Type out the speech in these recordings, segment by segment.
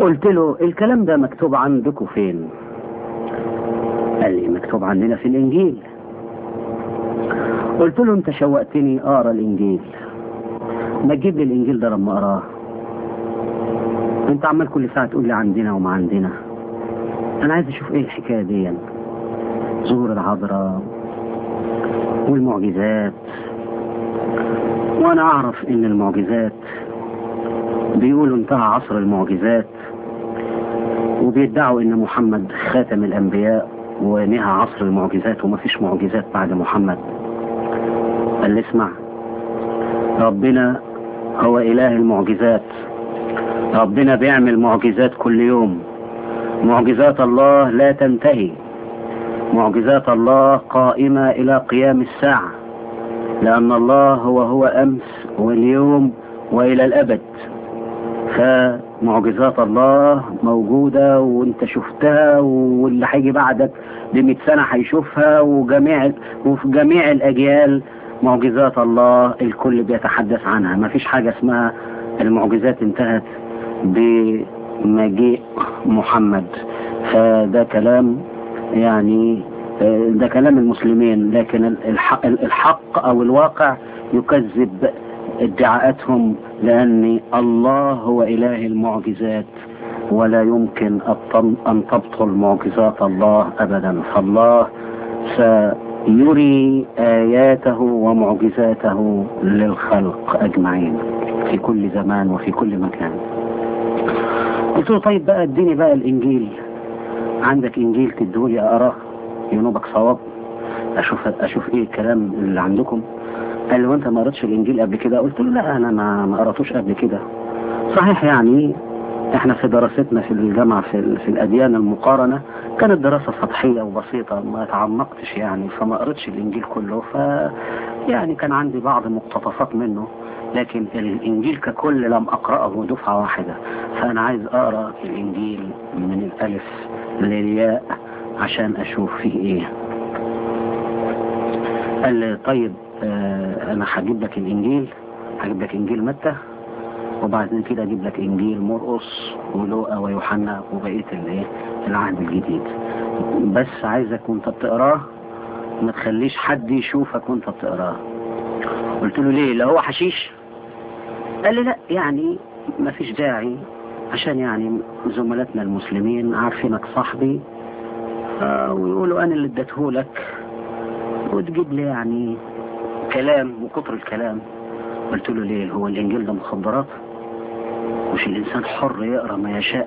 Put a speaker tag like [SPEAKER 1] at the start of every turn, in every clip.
[SPEAKER 1] قلت له الكلام ده مكتوب عندكم فين؟ قال لي مكتوب عندنا في الإنجيل. قلت له انت شوقتني اقرا الإنجيل، ما تجيب لي الإنجيل ده لما اقراه. انت عمال كل ساعة تقول لي عندنا وما عندنا. انا عايز اشوف ايه الحكاية دي، ظهور العذراء والمعجزات. وانا اعرف ان المعجزات بيقولوا انتهى عصر المعجزات، وبيدعوا ان محمد خاتم الانبياء ونهى عصر المعجزات ومفيش معجزات بعد محمد. قال لي اسمع، ربنا هو اله المعجزات، ربنا بيعمل معجزات كل يوم. معجزات الله لا تنتهي، معجزات الله قائمة الى قيام الساعة، لان الله هو امس واليوم والى الابد. فمعجزات الله موجودة وانت شفتها، واللي هيجي بعدك ب100 سنة هيشوفها، وفي جميع الاجيال معجزات الله الكل بيتحدث عنها. ما فيش حاجة اسمها المعجزات انتهت بمجيء محمد. فده كلام يعني ده كلام المسلمين، لكن الحق او الواقع يكذب ادعاءاتهم، لأن الله هو إله المعجزات ولا يمكن أن تبطل معجزات الله أبدا. فالله سيري آياته ومعجزاته للخلق أجمعين في كل زمان وفي كل مكان. قلت له طيب بقى اديني بقى الإنجيل، عندك إنجيل تدولي أقراه ينوبك صواب، أشوف إيه الكلام اللي عندكم. قال لي وانت ما قرأتش الانجيل قبل كده؟ قلت له لا انا ما قرأتوش قبل كده. صحيح يعني احنا في دراستنا في الجامعة في الاديان المقارنة كانت دراسة سطحية وبسيطة، ما تعمقتش يعني، فما قرأتش الانجيل كله. يعني كان عندي بعض مقتطفات منه، لكن الانجيل ككل لم اقرأه دفعة واحدة. فانا عايز اقرأ الانجيل من الالف للياء عشان اشوف فيه ايه. قال لي طيب انا هجيب لك الانجيل، هجيب لك انجيل متى، وبعدين كده اجيب لك انجيل مرقس ولوقا ويوحنا وبقيه العهد الجديد. بس عايزك وانت بتقراه ما تخليش حد يشوفك وانت بتقراه. قلت له ليه؟ لا هو حشيش؟ قال لي لا يعني ما فيش داعي، عشان يعني زملاتنا المسلمين عارفينك صاحبي ويقولوا انا اللي اديتهولك، وتجيب لي يعني كلام وكتر الكلام. قلت له ليه؟ هو الانجيل ده مخدرات؟ مش الانسان حر يقرا ما يشاء؟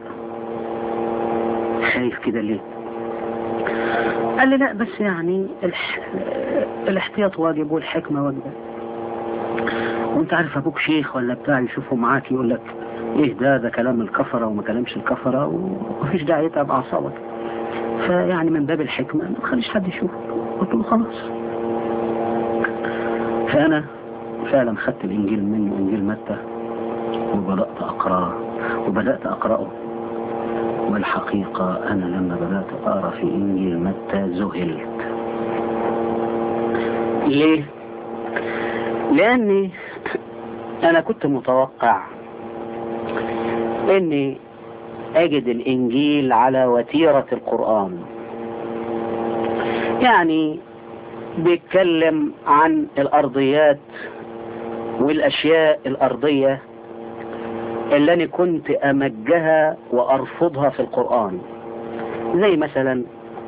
[SPEAKER 1] خايف كده ليه؟ قال لي لا بس يعني الاحتياط واجب والحكمة واجبة، وانت عارف ابوك شيخ ولا بتاع يشوفه معاك يقول لك ايه ده كلام الكفرة وما كلامش الكفرة، ومفيش داعي يتعب اعصابك. فيعني من باب الحكمة ما تخليش حد يشوفه. قلت له خلاص. فانا فعلا خدت الانجيل منه، انجيل متى، وبدأت اقراه. والحقيقة انا لما بدأت اقرا في انجيل متى ذهلت. ليه؟ لاني انا كنت متوقع اني اجد الانجيل على وتيرة القرآن، يعني بيتكلم عن الارضيات والاشياء الارضية اللي انا كنت امجها وارفضها في القرآن، زي مثلا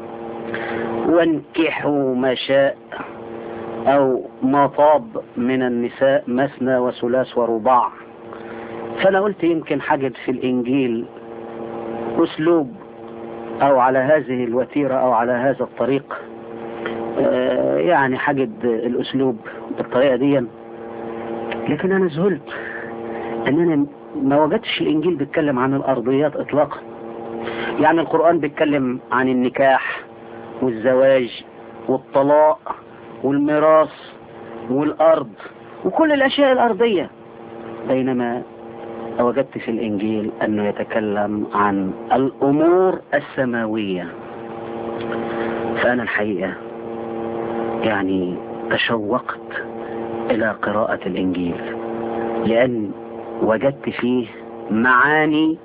[SPEAKER 1] وانكحوا ما شاء او ما طاب من النساء مثنى وثلاث ورباع. فانا قلت يمكن حاجد في الانجيل اسلوب او على هذه الوتيرة او على هذا الطريق، يعني حاجد الاسلوب بالطريقة دي. لكن انا ذهلت ان انا ما وجدتش الانجيل بيتكلم عن الارضيات اطلاقا. يعني القرآن بيتكلم عن النكاح والزواج والطلاق والميراث والارض وكل الاشياء الارضية، بينما وجدت في الانجيل انه يتكلم عن الامور السماوية. فانا الحقيقة يعني تشوقت الى قراءة الانجيل، لان وجدت فيه معاني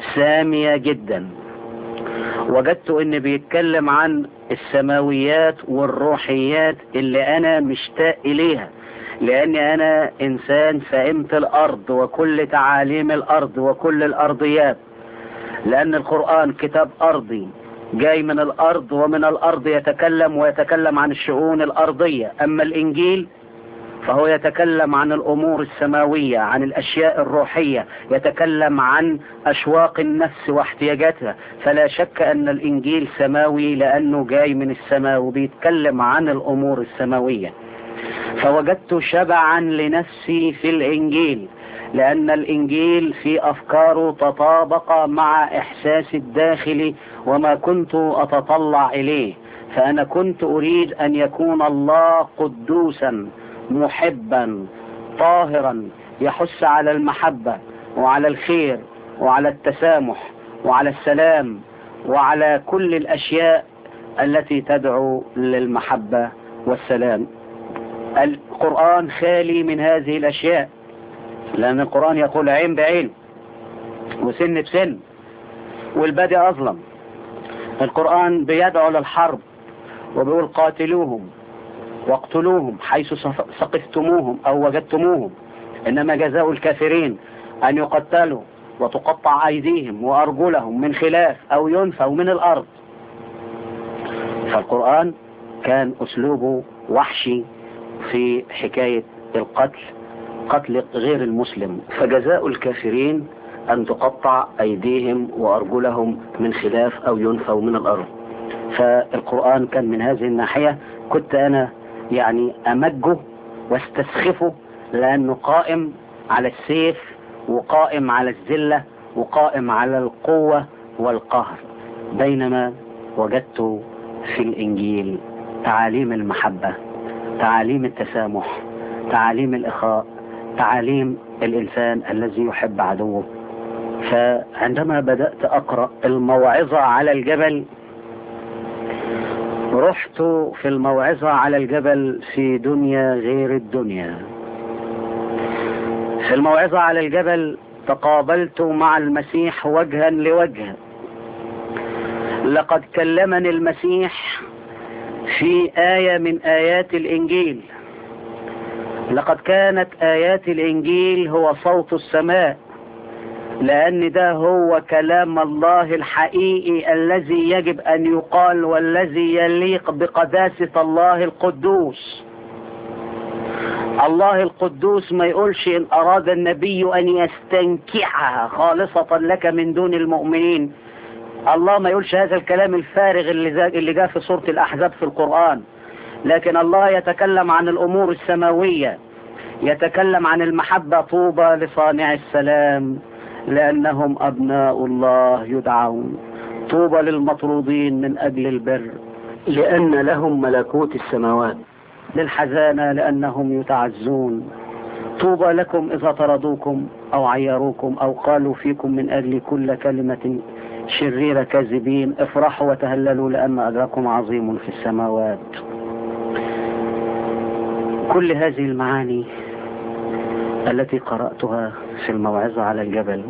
[SPEAKER 1] سامية جدا. وجدت ان بيتكلم عن السماويات والروحيات اللي انا مشتاق اليها، لاني انا انسان فهمت الارض وكل تعاليم الارض وكل الارضيات، لان القرآن كتاب ارضي جاي من الارض، ومن الارض يتكلم ويتكلم عن الشؤون الارضية. اما الانجيل فهو يتكلم عن الامور السماوية، عن الاشياء الروحية، يتكلم عن اشواق النفس واحتياجاتها. فلا شك ان الانجيل سماوي لانه جاي من السماء وبيتكلم عن الامور السماوية. فوجدت شبعا لنفسي في الانجيل، لان الانجيل في افكاره تطابق مع احساسي الداخلي وما كنت اتطلع اليه. فانا كنت اريد ان يكون الله قدوسا محبا طاهرا، يحث على المحبة وعلى الخير وعلى التسامح وعلى السلام وعلى كل الاشياء التي تدعو للمحبة والسلام. القرآن خالي من هذه الاشياء، لان القرآن يقول عين بعين وسن بسن والبادئ اظلم. القرآن بيدعو للحرب وبيقول قاتلوهم واقتلوهم حيث سقفتموهم او وجدتموهم، انما جزاء الكافرين ان يقتلوا وتقطع ايديهم وارجلهم من خلاف او ينفوا من الارض. فالقرآن كان اسلوبه وحشي في حكاية القتل، قتل غير المسلم. فجزاء الكافرين ان تقطع ايديهم وارجلهم من خلاف او ينفوا من الارض. فالقرآن كان من هذه الناحية كنت انا يعني امجه واستسخفه، لانه قائم على السيف وقائم على الذلة وقائم على القوة والقهر. بينما وجدت في الانجيل تعاليم المحبة، تعاليم التسامح، تعاليم الاخاء، تعاليم الانسان الذي يحب عدوه. فعندما بدأت اقرأ الموعظة على الجبل، رحت في الموعظة على الجبل في دنيا غير الدنيا. في الموعظة على الجبل تقابلت مع المسيح وجها لوجه. لقد كلمني المسيح في آية من آيات الإنجيل. لقد كانت آيات الإنجيل هو صوت السماء، لأن ده هو كلام الله الحقيقي الذي يجب أن يقال والذي يليق بقداسة الله القدوس. الله القدوس ما يقولش إن أراد النبي أن يستنكحها خالصة لك من دون المؤمنين. الله ما يقولش هذا الكلام الفارغ اللي جاء في سورة الأحزاب في القرآن. لكن الله يتكلم عن الأمور السماوية، يتكلم عن المحبة. طوبى لصانع السلام لأنهم أبناء الله يدعون. طوبى للمطرودين من أجل البر لأن لهم ملكوت السماوات. للحزانة لأنهم يتعزون. طوبى لكم إذا طردوكم أو عيروكم أو قالوا فيكم من أجل كل كلمة شريرة كاذبين. افرحوا وتهللوا لأن أجركم عظيم في السماوات. كل هذه المعاني التي قرأتها في الموعظة على الجبل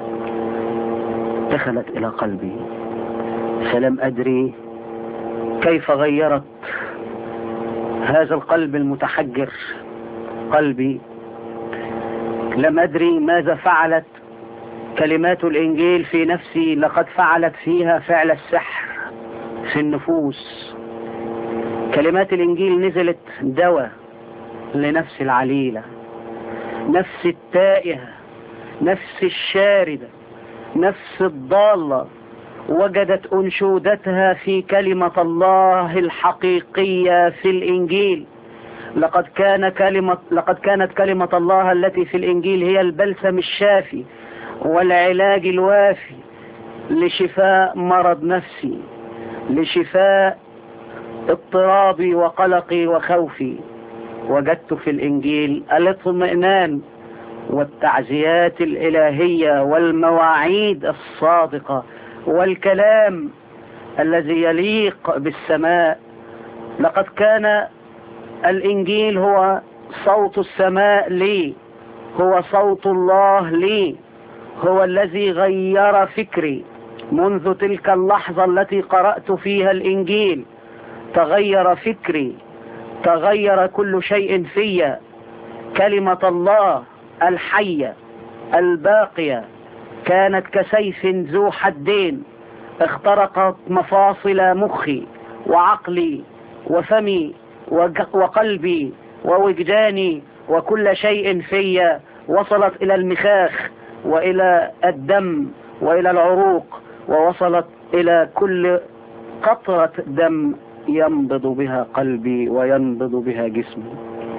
[SPEAKER 1] دخلت إلى قلبي، فلم أدري كيف غيرت هذا القلب المتحجر قلبي. لم أدري ماذا فعلت كلمات الإنجيل في نفسي. لقد فعلت فيها فعل السحر في النفوس. كلمات الإنجيل نزلت دواء لنفس العليلة، نفس التائهة، نفس الشاردة، نفس الضالة. وجدت أنشودتها في كلمة الله الحقيقية في الإنجيل. لقد كانت كلمة الله التي في الإنجيل هي البلسم الشافي والعلاج الوافي لشفاء مرض نفسي، لشفاء اضطرابي وقلقي وخوفي. وجدت في الإنجيل الاطمئنان والتعزيات الإلهية والمواعيد الصادقة والكلام الذي يليق بالسماء. لقد كان الإنجيل هو صوت السماء لي، هو صوت الله لي، هو الذي غير فكري منذ تلك اللحظة التي قرأت فيها الإنجيل. تغير فكري، تغير كل شيء في. كلمة الله الحية الباقية كانت كسيف ذو حدين، اخترقت مفاصل مخي وعقلي وفمي وقلبي ووجداني وكل شيء في، وصلت إلى المخاخ وإلى الدم وإلى العروق، ووصلت إلى كل قطرة دم ينبض بها قلبي وينبض بها جسمي.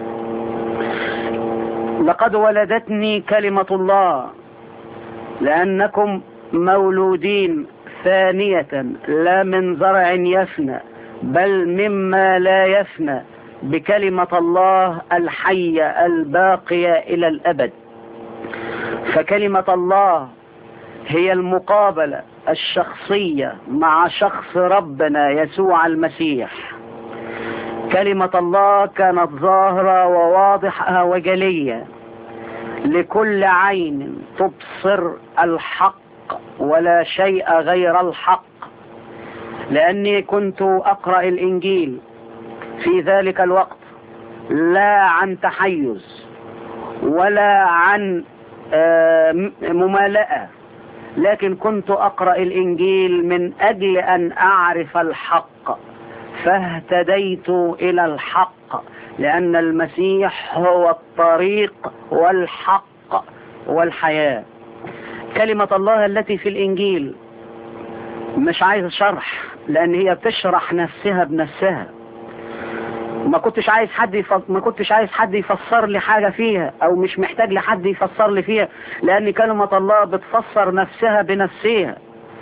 [SPEAKER 1] لقد ولدتني كلمة الله، لأنكم مولودين ثانية لا من زرع يفنى بل مما لا يفنى، بكلمة الله الحية الباقية إلى الأبد. فكلمة الله هي المقابلة الشخصية مع شخص ربنا يسوع المسيح. كلمة الله كانت ظاهرة وواضحة وجلية لكل عين تبصر الحق ولا شيء غير الحق، لأني كنت أقرأ الإنجيل في ذلك الوقت لا عن تحيز ولا عن ممالأة، لكن كنت أقرأ الإنجيل من أجل أن أعرف الحق، فاهتديت إلى الحق، لأن المسيح هو الطريق والحق والحياة. كلمة الله التي في الإنجيل مش عايز شرح، لأن هي بتشرح نفسها بنفسها. ما كنتش عايز حد يفسر لي حاجة فيها، او مش محتاج لحد يفسر لي فيها، لان كلمة الله بتفسر نفسها بنفسها.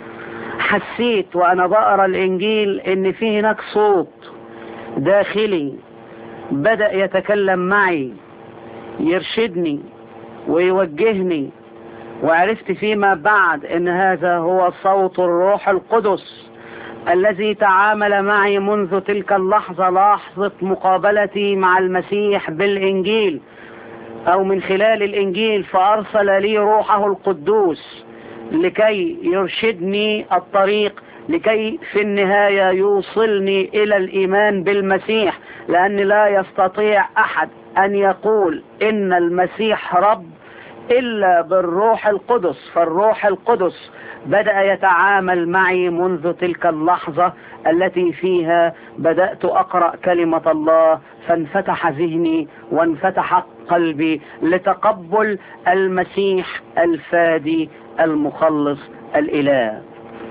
[SPEAKER 1] حسيت وانا بقرا الانجيل ان في هناك صوت داخلي بدأ يتكلم معي، يرشدني ويوجهني، وعرفت فيما بعد ان هذا هو صوت الروح القدس الذي تعامل معي منذ تلك اللحظة، لحظة مقابلتي مع المسيح بالإنجيل أو من خلال الإنجيل، فأرسل لي روحه القدوس لكي يرشدني الطريق، لكي في النهاية يوصلني إلى الإيمان بالمسيح، لأن لا يستطيع أحد أن يقول إن المسيح رب إلا بالروح القدس. فالروح القدس بدأ يتعامل معي منذ تلك اللحظة التي فيها بدأت أقرأ كلمة الله، فانفتح ذهني وانفتح قلبي لتقبل المسيح الفادي المخلص الإله.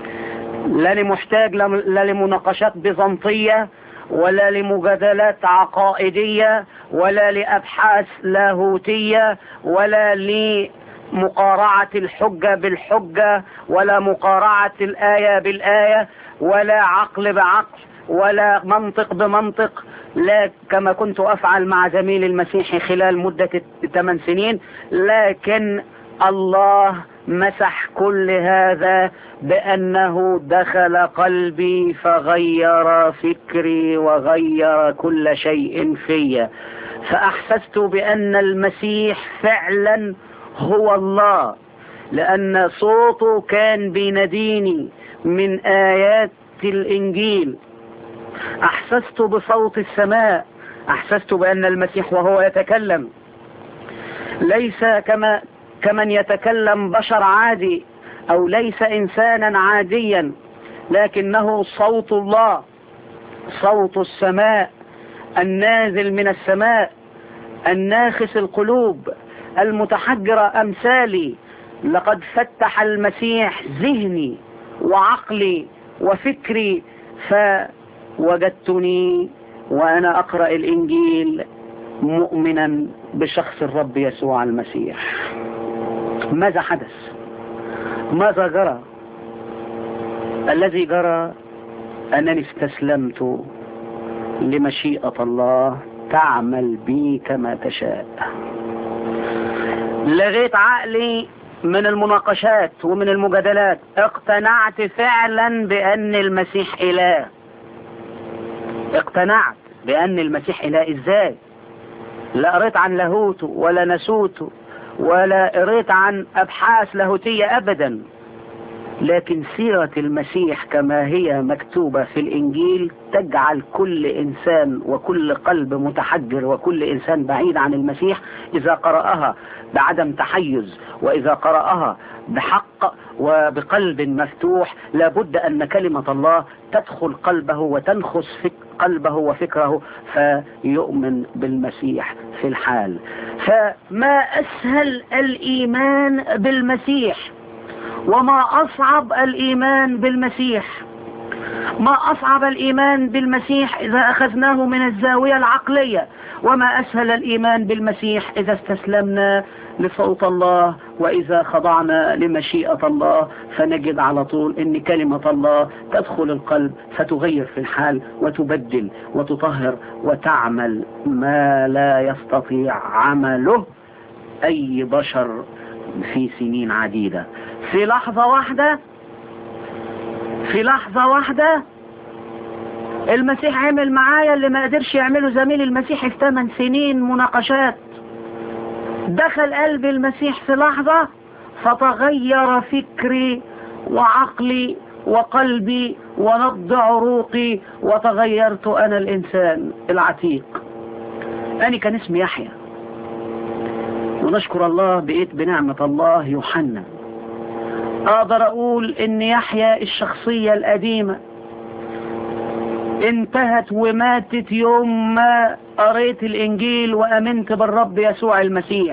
[SPEAKER 1] لا محتاج لا لمناقشات بيزنطية ولا لمجادلات عقائدية ولا لأبحاث لاهوتية ولا لمقارعة الحجة بالحجة ولا مقارعة الآية بالآية ولا عقل بعقل ولا منطق بمنطق، لا كما كنت أفعل مع زميل المسيحي خلال مدة 8 سنين، لكن الله مسح كل هذا بأنه دخل قلبي فغير فكري وغير كل شيء في. فأحسست بأن المسيح فعلا هو الله، لأن صوته كان بيناديني من آيات الإنجيل. أحسست بصوت السماء، أحسست بأن المسيح وهو يتكلم ليس كمن يتكلم بشر عادي أو ليس إنسانا عاديا، لكنه صوت الله، صوت السماء النازل من السماء، الناخس القلوب، المتحجر أمثالي. لقد فتح المسيح ذهني وعقلي وفكري، فوجدتني وأنا أقرأ الإنجيل مؤمنا بشخص الرب يسوع المسيح. ماذا حدث؟ ماذا جرى؟ الذي جرى أنني استسلمت لمشيئة الله تعمل بي كما تشاء. لغيت عقلي من المناقشات ومن المجادلات، اقتنعت فعلا بأن المسيح إله. اقتنعت بأن المسيح إله. إزاي؟ لا قريت عن لاهوته ولا نسوته ولا قريت عن أبحاث لاهوتية أبدا، لكن سيرة المسيح كما هي مكتوبة في الإنجيل تجعل كل إنسان وكل قلب متحجر وكل إنسان بعيد عن المسيح إذا قرأها بعدم تحيز، وإذا قرأها بحق وبقلب مفتوح، لابد أن كلمة الله تدخل قلبه وتنخس في قلبه وفكره فيؤمن بالمسيح في الحال. فما أسهل الإيمان بالمسيح، وما أصعب الإيمان بالمسيح. ما أصعب الإيمان بالمسيح إذا أخذناه من الزاوية العقلية، وما أسهل الإيمان بالمسيح إذا استسلمنا لصوت الله وإذا خضعنا لمشيئة الله، فنجد على طول أن كلمة الله تدخل القلب فتغير في الحال وتبدل وتطهر وتعمل ما لا يستطيع عمله أي بشر في سنين عديدة. في لحظة واحدة المسيح عمل معايا اللي ما قدرش يعمله زميل المسيح في 8 سنين مناقشات. دخل قلب المسيح في لحظة فتغير فكري وعقلي وقلبي ونبض عروقي، وتغيرت أنا الإنسان العتيق. أنا كان اسمي يحيى، ونشكر الله بقيت بنعمة الله يوحنا. أقدر أقول إن يحيى الشخصية القديمة انتهت وماتت يوم ما قريت الإنجيل وأمنت بالرب يسوع المسيح.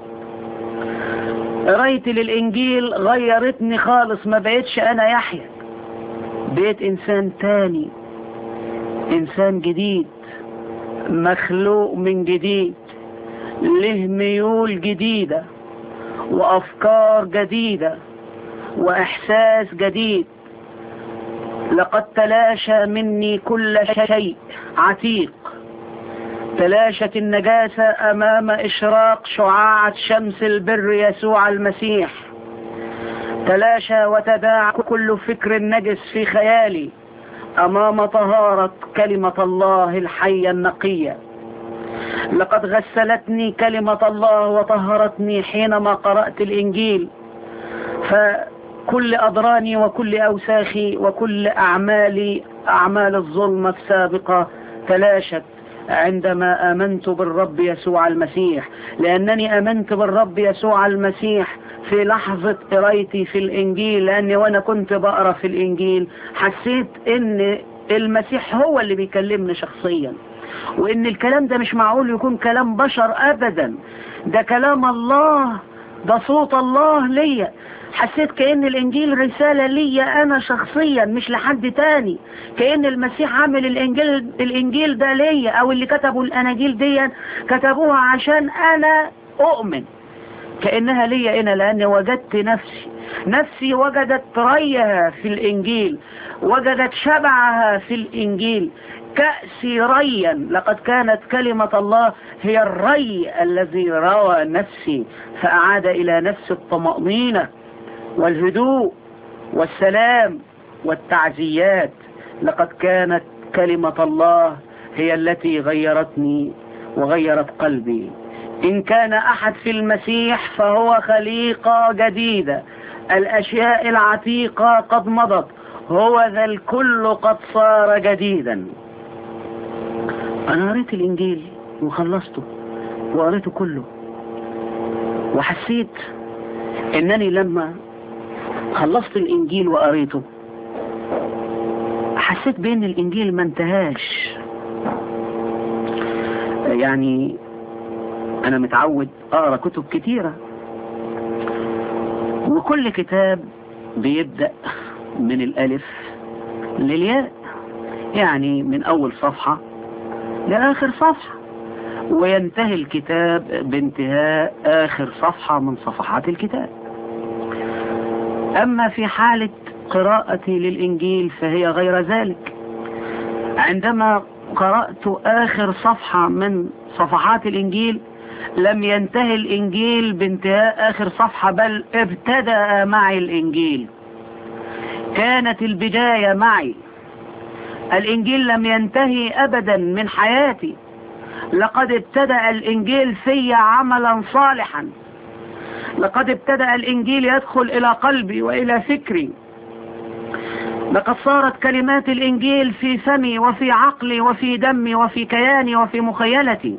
[SPEAKER 1] قريت للإنجيل غيرتني خالص، ما بقيتش أنا يحيى، بقيت إنسان تاني، إنسان جديد مخلوق من جديد، له ميول جديدة وأفكار جديدة وإحساس جديد. لقد تلاشى مني كل شيء عتيق، تلاشت النجاسة أمام إشراق شعاعة شمس البر يسوع المسيح، تلاشى وتداعى كل فكر نجس في خيالي أمام طهارة كلمة الله الحية النقية. لقد غسلتني كلمة الله وطهرتني حينما قرأت الإنجيل، فكل أضراني وكل أوساخي وكل أعمال الظلمة السابقة تلاشت عندما آمنت بالرب يسوع المسيح. لأنني آمنت بالرب يسوع المسيح في لحظة قرايتي في الإنجيل، لأني وأنا كنت بقرأ في الإنجيل حسيت إن المسيح هو اللي بيكلمني شخصيا، وإن الكلام ده مش معقول يكون كلام بشر أبدا، ده كلام الله، ده صوت الله ليا. حسيت كأن الإنجيل رسالة ليا أنا شخصيا مش لحد تاني، كأن المسيح عامل الإنجيل ده ليا، أو اللي كتبوا الأناجيل دي كتبوها عشان أنا أؤمن، كأنها ليا أنا، لأني وجدت نفسي وجدت ريها في الإنجيل، وجدت شبعها في الإنجيل، كأسي ريا. لقد كانت كلمة الله هي الري الذي روى نفسي، فأعاد إلى نفس الطمأنينة والهدوء والسلام والتعزيات. لقد كانت كلمة الله هي التي غيرتني وغيرت قلبي. إن كان أحد في المسيح فهو خليقة جديدة، الأشياء العتيقة قد مضت، هو ذا الكل قد صار جديدا. أنا قريت الإنجيل وخلصته وقريته كله، وحسيت إنني لما خلصت الإنجيل وقريته حسيت بأن الإنجيل ما انتهاش. يعني أنا متعود أقرأ كتب كتيرة، وكل كتاب بيبدأ من الألف للياء، يعني من أول صفحة لآخر صفحة، وينتهي الكتاب بانتهاء آخر صفحة من صفحات الكتاب. أما في حالة قراءتي للإنجيل فهي غير ذلك. عندما قرأت آخر صفحة من صفحات الإنجيل لم ينتهي الإنجيل بانتهاء آخر صفحة، بل ابتدأ معي الإنجيل، كانت البداية معي. الإنجيل لم ينتهي أبدا من حياتي، لقد ابتدأ الإنجيل في عملا صالحا، لقد ابتدأ الإنجيل يدخل إلى قلبي وإلى فكري. لقد صارت كلمات الإنجيل في فمي وفي عقلي وفي دمي وفي كياني وفي مخيلتي.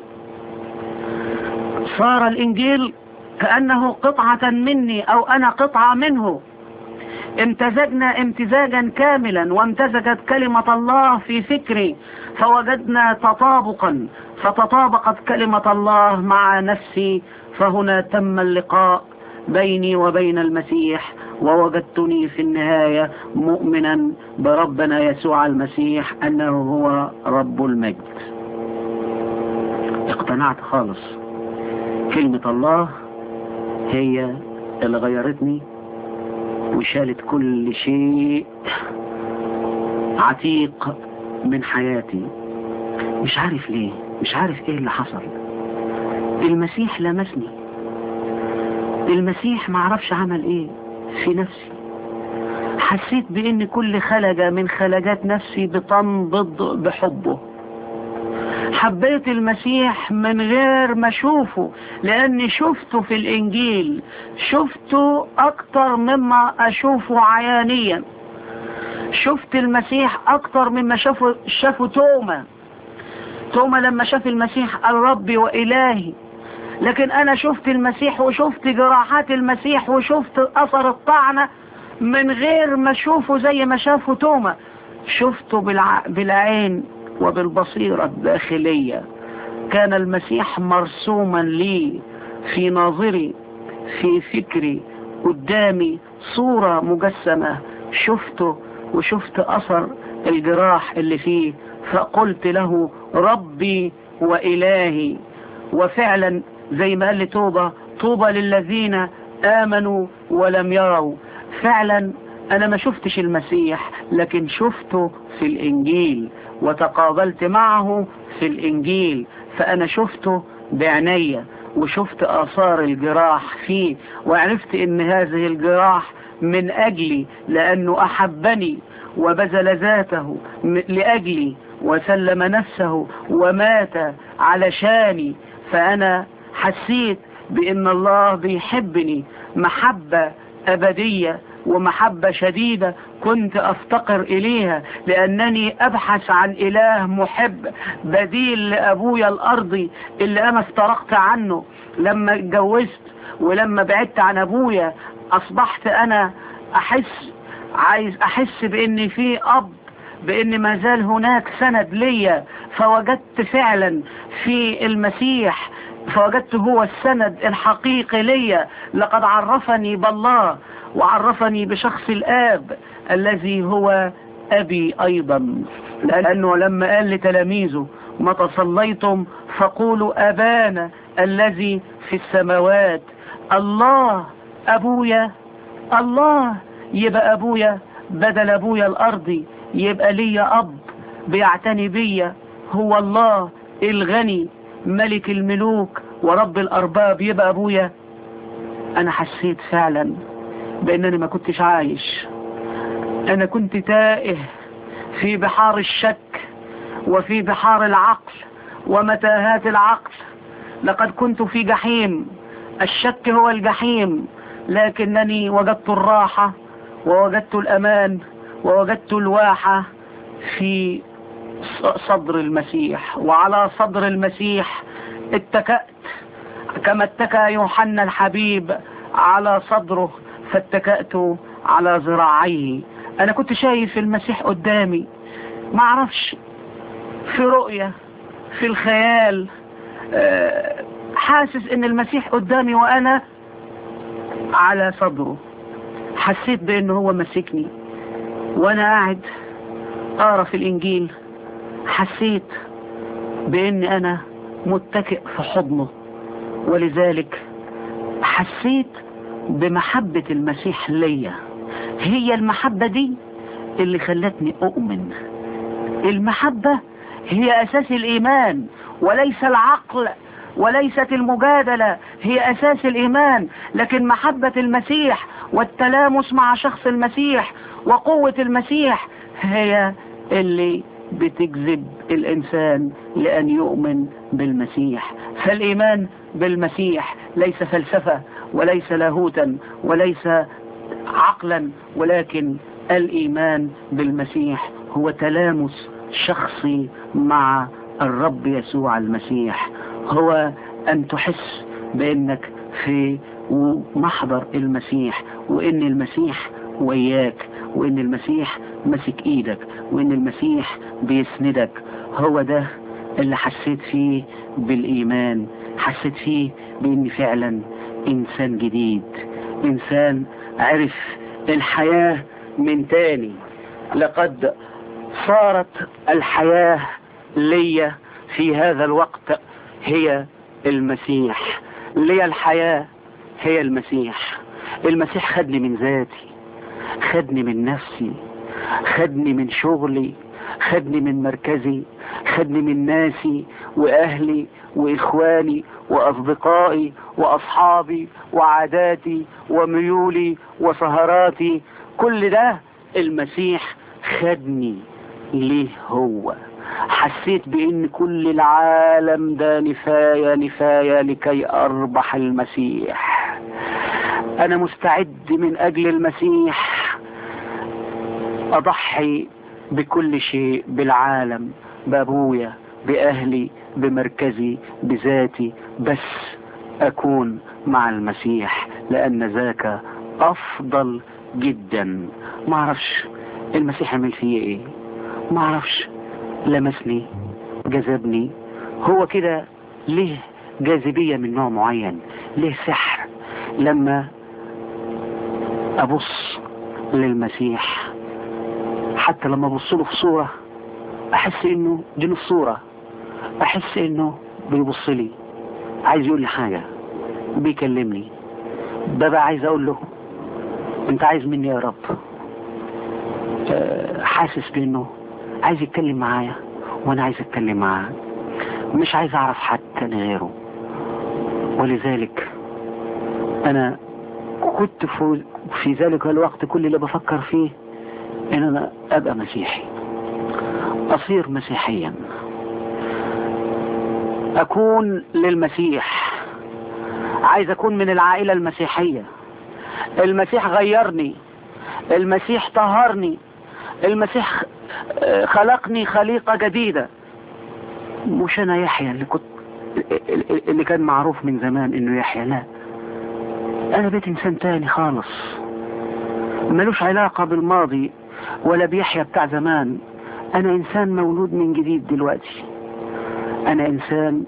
[SPEAKER 1] صار الإنجيل كأنه قطعة مني أو أنا قطعة منه. امتزجنا امتزاجا كاملا، وامتزجت كلمة الله في فكري فوجدنا تطابقا، فتطابقت كلمة الله مع نفسي، فهنا تم اللقاء بيني وبين المسيح، ووجدتني في النهاية مؤمنا بربنا يسوع المسيح أنه هو رب المجد. اقتنعت خالص. كلمة الله هي اللي غيرتني وشالت كل شيء عتيق من حياتي. مش عارف ليه، مش عارف ايه اللي حصل. المسيح لمسني، المسيح معرفش عمل ايه في نفسي. حسيت بان كل خلجة من خلجات نفسي بتنبض بحبه. حبيت المسيح من غير ما اشوفه، لاني شفته في الانجيل، شفته اكتر مما اشوفه عيانيا. شفت المسيح اكتر مما شافه توما لما شاف المسيح قال ربي وإلهي. لكن انا شفت المسيح وشفت جراحات المسيح وشفت اثر الطعنة من غير ما اشوفه زي ما شافه توما. شفته بالعين وبالبصيرة الداخلية. كان المسيح مرسوما لي في ناظري، في فكري، قدامي صورة مجسمة. شفته وشفت أثر الجراح اللي فيه، فقلت له ربي وإلهي. وفعلا زي ما قال لي طوبى للذين آمنوا ولم يروا. فعلا أنا ما شفتش المسيح، لكن شفته في الإنجيل وتقابلت معه في الإنجيل، فأنا شفته بعناية وشفت آثار الجراح فيه، وعرفت إن هذه الجراح من أجلي، لأنه أحبني وبذل ذاته لأجلي وسلم نفسه ومات علشاني. فأنا حسيت بأن الله بيحبني محبة أبدية ومحبة شديدة كنت أفتقر إليها، لأنني أبحث عن إله محب بديل لأبويا الأرضي اللي أنا افترقت عنه لما اتجوزت. ولما بعدت عن أبويا أصبحت أنا عايز أحس بأن في أب، بأن ما زال هناك سند ليا. فوجدت فعلا في المسيح، فوجدت هو السند الحقيقي ليا. لقد عرفني بالله وعرفني بشخص الآب الذي هو أبي أيضا، لأنه لما قال لتلاميذه متى صليتم فقولوا أبانا الذي في السماوات. الله أبويا، الله يبقى أبويا بدل أبويا الأرضي، يبقى ليا أب بيعتني بيا، هو الله الغني ملك الملوك ورب الأرباب، يبقى أبويا. أنا حسيت فعلا بأنني ما كنتش عايش، أنا كنت تائه في بحار الشك وفي بحار العقل ومتاهات العقل. لقد كنت في جحيم، الشك هو الجحيم، لكنني وجدت الراحة ووجدت الأمان ووجدت الواحة في صدر المسيح. وعلى صدر المسيح اتكأت كما اتكأ يوحنا الحبيب على صدره، فاتكأت على ذراعيه. انا كنت شايف المسيح قدامي، ما اعرفش، في رؤية، في الخيال، حاسس ان المسيح قدامي وانا على صدره. حسيت بانه هو مسكني وانا قاعد اقرا في الانجيل، حسيت باني انا متكئ في حضنه، ولذلك حسيت بمحبة المسيح ليا. هي المحبة دي اللي خلتني أؤمن. المحبة هي أساس الإيمان وليس العقل وليست المجادلة، هي أساس الإيمان. لكن محبة المسيح والتلامس مع شخص المسيح وقوة المسيح هي اللي بتجذب الإنسان لأن يؤمن بالمسيح. فالإيمان بالمسيح ليس فلسفة وليس لاهوتا وليس عقلا، ولكن الإيمان بالمسيح هو تلامس شخصي مع الرب يسوع المسيح، هو أن تحس بأنك في محضر المسيح، وإن المسيح وياك، وإن المسيح مسك إيدك، وإن المسيح بيسندك. هو ده اللي حسيت فيه بالإيمان، حسيت فيه بإني فعلا إنسان جديد، إنسان عرف الحياة من تاني. لقد صارت الحياة لي في هذا الوقت هي المسيح، لي الحياة هي المسيح. المسيح خدني من ذاتي، خدني من نفسي، خدني من شغلي، خدني من مركزي، خدني من ناسي وأهلي وإخواني وأصدقائي وأصحابي وعاداتي وميولي وسهراتي. كل ده المسيح خدني ليه. هو حسيت بأن كل العالم ده نفاية نفاية لكي أربح المسيح. أنا مستعد من أجل المسيح أضحي بكل شيء، بالعالم، بأبويا، بأهلي، بمركزي، بذاتي، بس أكون مع المسيح، لأن ذاك أفضل جدا. ما أعرفش المسيح عمل فيه إيه، ما أعرفش، لمسني، جذبني. هو كده ليه جاذبية من نوع معين، ليه سحر. لما أبص للمسيح، حتى لما أبص له في صورة أحس إنه دي الصورة، أحس إنه بيبص لي، عايز يقول لي حاجة، بيكلمني، ببقى عايز أقول له أنت عايز مني يا رب. حاسس بإنه عايز يتكلم معايا وأنا عايز أتكلم معاه، مش عايز أعرف حتى غيره. ولذلك أنا كنت في ذلك الوقت كل اللي بفكر فيه إن أنا أبقى مسيحي، أصير مسيحيا، أكون للمسيح، عايز أكون من العائلة المسيحية. المسيح غيرني، المسيح طهرني، المسيح خلقني خليقة جديدة. مش أنا يحيى اللي كان معروف من زمان إنه يحيى، لا، أنا بقيت إنسان تاني خالص، ملوش علاقة بالماضي ولا بيحيى بتاع زمان. أنا إنسان مولود من جديد دلوقتي، أنا إنسان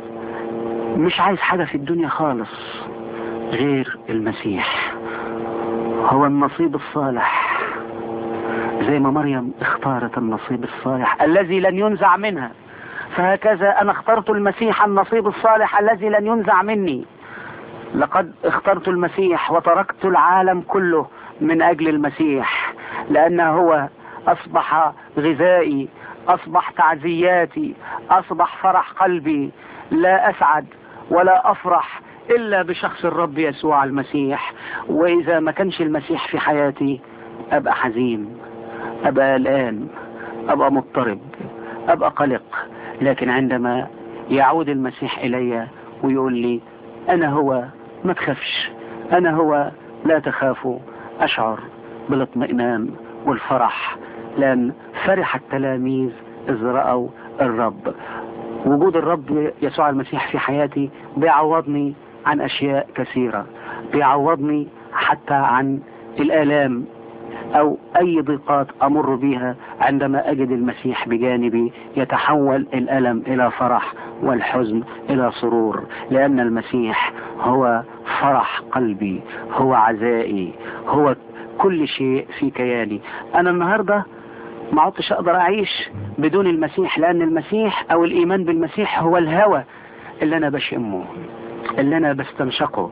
[SPEAKER 1] مش عايز حاجة في الدنيا خالص غير المسيح. هو النصيب الصالح، زي ما مريم اختارت النصيب الصالح الذي لن ينزع منها، فهكذا أنا اخترت المسيح النصيب الصالح الذي لن ينزع مني. لقد اخترت المسيح وتركت العالم كله من أجل المسيح، لأنه هو أصبح غذائي، أصبح تعزياتي، أصبح فرح قلبي. لا أسعد ولا أفرح إلا بشخص الرب يسوع المسيح. وإذا ما كانش المسيح في حياتي أبقى حزين، أبقى قلقان، أبقى مضطرب، أبقى قلق. لكن عندما يعود المسيح إلي ويقول لي أنا هو، ما تخافش، أنا هو، لا تخافوا، أشعر بالاطمئنان والفرح، لأن فرح التلاميذ إذ رأوا الرب. وجود الرب يسوع المسيح في حياتي بيعوضني عن أشياء كثيرة، بيعوضني حتى عن الآلام أو أي ضيقات أمر بها. عندما أجد المسيح بجانبي يتحول الألم إلى فرح والحزن إلى سرور، لأن المسيح هو فرح قلبي، هو عزائي، هو كل شيء في كياني. أنا النهاردة ما عدتش أقدر أعيش بدون المسيح، لأن المسيح أو الإيمان بالمسيح هو الهوى اللي أنا بشمه، اللي أنا بستنشقه.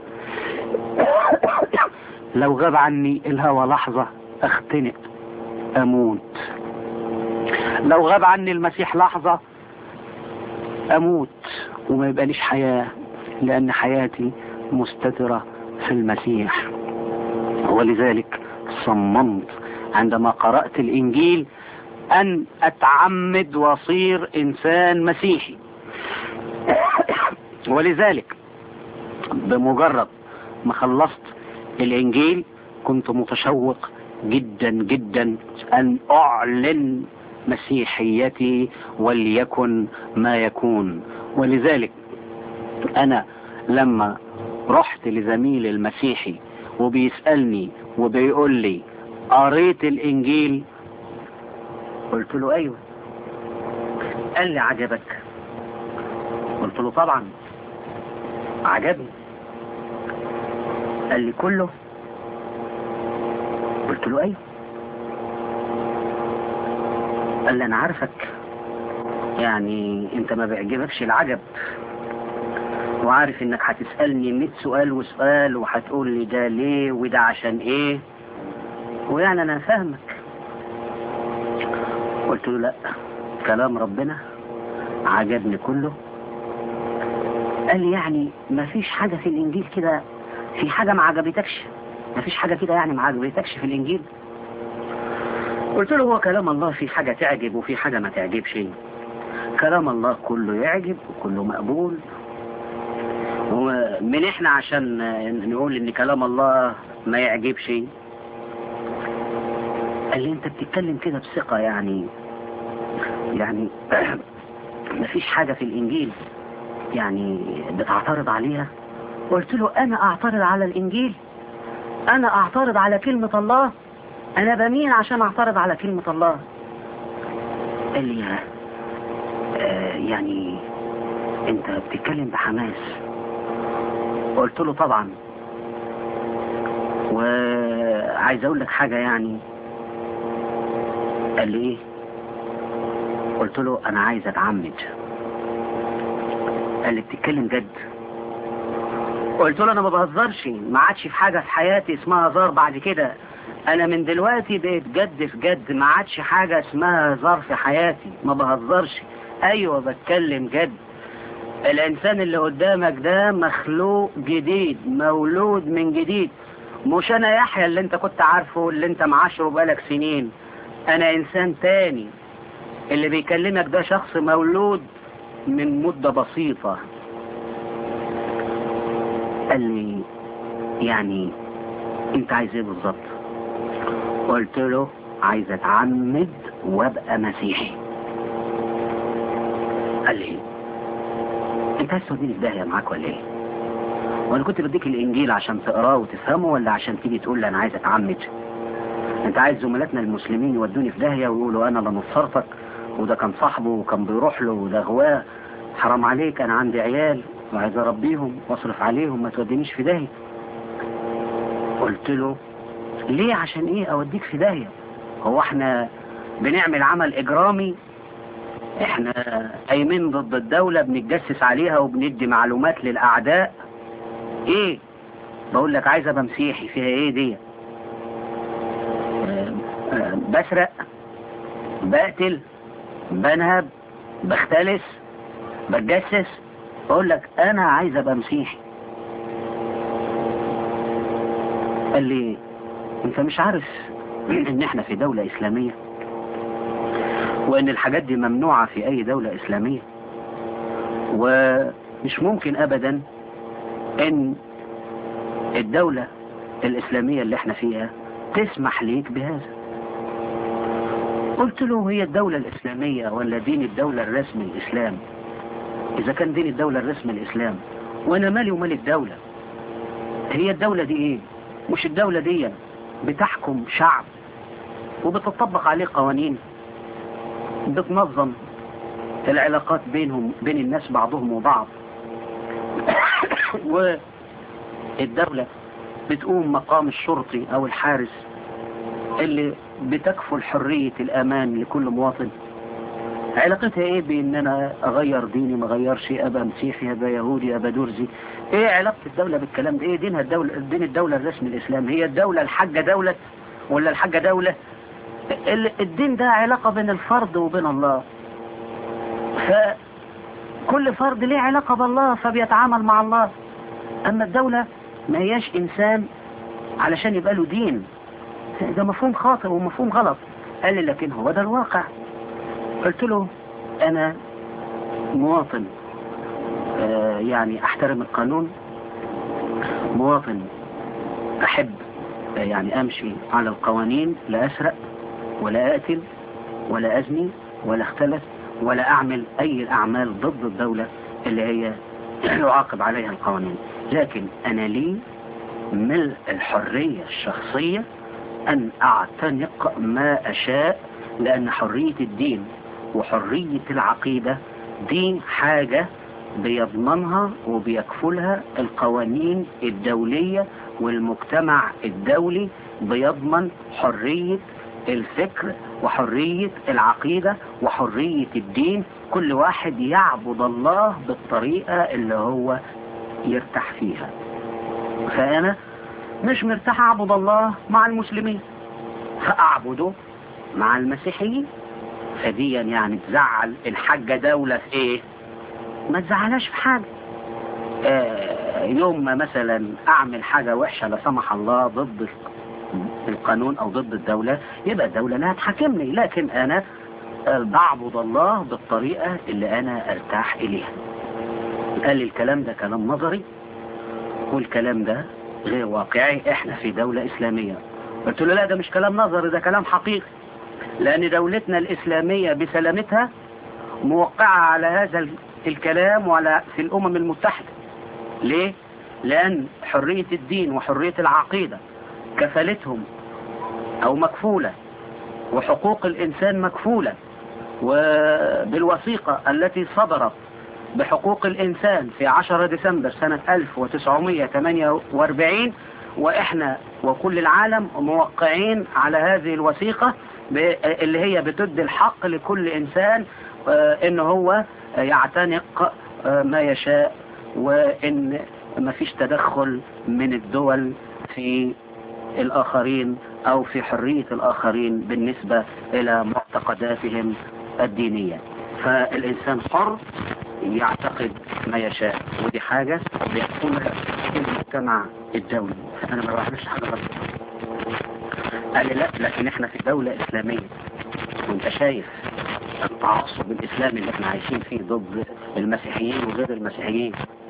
[SPEAKER 1] لو غاب عني الهوى لحظة أختنق، أموت. لو غاب عني المسيح لحظة أموت وما يبقى ليش حياة، لأن حياتي مستترة في المسيح. ولذلك صممت عندما قرأت الإنجيل أن أتعمد وأصير إنسان مسيحي. ولذلك بمجرد ما خلصت الإنجيل كنت متشوق جدا جدا أن أعلن مسيحيتي وليكن ما يكون. ولذلك أنا لما رحت لزميلي المسيحي وبيسألني وبيقول لي قريت الإنجيل؟ قلت له أيوه. قال لي عجبك؟ قلت له طبعا عجبني. قال لي كله؟ قلت له ايوه. قال لي انا عارفك، يعني انت ما بيعجبكش العجب، وعارف انك هتسألني 100 سؤال وسؤال وهتقول لي ده ليه وده عشان ايه، ويعني انا فاهمك. قلت له لا، كلام ربنا عجبني كله. قال لي يعني ما فيش حاجة في الانجيل كده، في حاجة ما عجبتكش؟ ما فيش حاجة كده يعني ما عجبتكش في الانجيل؟ قلت له هو كلام الله في حاجة تعجب وفي حاجة ما تعجبش. كلام الله كله يعجب وكله مقبول، ومن احنا عشان نقول ان كلام الله ما يعجبش؟ قال لي انت بتتكلم كده بثقة، يعني ما فيش حاجة في الانجيل يعني بتعترض عليها؟ قلت له انا اعترض على الانجيل؟ انا اعترض على كلمة الله؟ انا بمين عشان اعترض على كلمة الله؟ قال لي يعني انت بتتكلم بحماس. قلت له طبعا، وعايز اقول لك حاجة يعني. قال لي ايه؟ قلت له انا عايز اتعمد. قال لي بتتكلم جد؟ قلت له انا ما بهزرش، ما عادش في حاجة في حياتي اسمها هزار بعد كده، انا من دلوقتي بقيت جد في جد، ما عادش حاجة اسمها هزار في حياتي، ما بهزرش. ايوه بتكلم جد. الانسان اللي قدامك ده مخلوق جديد، مولود من جديد، مش انا يحيى اللي انت كنت عارفه اللي انت معاشره بقالك سنين، انا انسان تاني. اللي بيكلمك ده شخص مولود من مدة بسيطة. قال لي يعني انت عايز ايه بالظبط؟ قلت له عايز اتعمد وابقى مسيحي. قال لي انت عايز توديني في داهية معاك ولا ايه؟ وانا كنت بديك الانجيل عشان تقراه وتفهمه، ولا عشان تيجي تقول لي انا عايز اتعمد؟ انت عايز زملاتنا المسلمين يودوني في داهية ويقولوا انا اللي نصرتك وده كان صاحبه وكان بيروح له وده هواه؟ حرام عليك، انا عندي عيال وعايز اربيهم واصرف عليهم، ما تودينيش في داهية. قلت له ليه؟ عشان ايه اوديك في داهية؟ هو احنا بنعمل عمل اجرامي؟ احنا قايمين ضد الدولة بنتجسس عليها وبندي معلومات للاعداء؟ ايه؟ بقول لك عايز ابقى مسيحي، فيها ايه دي؟ بسرق، بقتل، بنهب، بختلس، بتجسس؟ بقول لك انا عايز ابقى مسيحي. قال لي انت مش عارف ان احنا في دولة اسلامية، وان الحاجات دي ممنوعة في اي دولة اسلامية، ومش ممكن ابدا ان الدولة الاسلامية اللي احنا فيها تسمح ليك بهذا. قلت له هي الدولة الاسلامية ولا دين الدولة الرسمي الاسلام؟ اذا كان دين الدولة الرسمي الاسلام وانا مالي ومال الدولة؟ هي الدولة دي ايه؟ مش الدولة دي بتحكم شعب وبتطبق عليه قوانين بتنظم العلاقات بين الناس بعضهم وبعض، والدولة بتقوم مقام الشرطي او الحارس اللي بتكفل حرية الامان لكل مواطن. علاقتها ايه بان انا اغير ديني ما اغيرش، ابقى مسيحي ابقى يهودي ابقى درزي؟ ايه علاقة الدولة بالكلام ده؟ ايه دينها الدولة؟ دين الدولة الرسمي الاسلام. هي الدولة الحاجة دولة ولا الحاجة دولة؟ الدين ده علاقة بين الفرد وبين الله، فكل فرد ليه علاقة بالله فبيتعامل مع الله. اما الدولة ما هياش انسان علشان يبقى له دين، ده مفهوم خاطئ ومفهوم غلط. قال لي لكن هو ده الواقع. قلت له انا مواطن يعني احترم القانون، مواطن أحب يعني أمشي على القوانين، لا أسرق ولا أقتل ولا أزني ولا اختلف ولا أعمل أي الأعمال ضد الدولة اللي هي يعاقب عليها القوانين. لكن أنا لي من الحرية الشخصية أن أعتنق ما أشاء، لأن حرية الدين وحرية العقيدة دي حاجة بيضمنها وبيكفلها القوانين الدولية، والمجتمع الدولي بيضمن حرية الفكر وحرية العقيدة وحرية الدين. كل واحد يعبد الله بالطريقة اللي هو يرتاح فيها. فأنا مش مرتاح أعبد الله مع المسلمين، فأعبده مع المسيحيين. فديا يعني تزعل الحاجة دولة في ايه؟ ما تزعلهاش في حاجة. يوم ما مثلا اعمل حاجة وحشة لا سمح الله ضد القانون او ضد الدولة، يبقى الدولة لا تحاكمني، لكن انا بعبد الله بالطريقة اللي انا ارتاح اليها. قال لي الكلام ده كلام نظري والكلام ده غير واقعي، احنا في دولة اسلامية. قلت له لا، ده مش كلام نظري، ده كلام حقيقي، لأن دولتنا الإسلامية بسلامتها موقعة على هذا الكلام وعلى في الأمم المتحدة. ليه؟ لأن حرية الدين وحرية العقيدة كفلتهم أو مكفولة، وحقوق الإنسان مكفولة، وبالوثيقة التي صدرت بحقوق الإنسان في 10 ديسمبر سنة 1948، وإحنا وكل العالم موقعين على هذه الوثيقة اللي هي بتدي الحق لكل إنسان إن هو يعتنق ما يشاء، وإن ما فيش تدخل من الدول في الآخرين أو في حرية الآخرين بالنسبة إلى معتقداتهم الدينية. فالإنسان حر يعتقد ما يشاء، ودي حاجة بيحكمها المجتمع الدولي. أنا ما بعملش حاجة غلط. قال لي لا، لكن احنا في دولة إسلامية، وانت شايف التعصب الإسلامي اللي احنا عايشين فيه ضد المسيحيين وغير المسيحيين،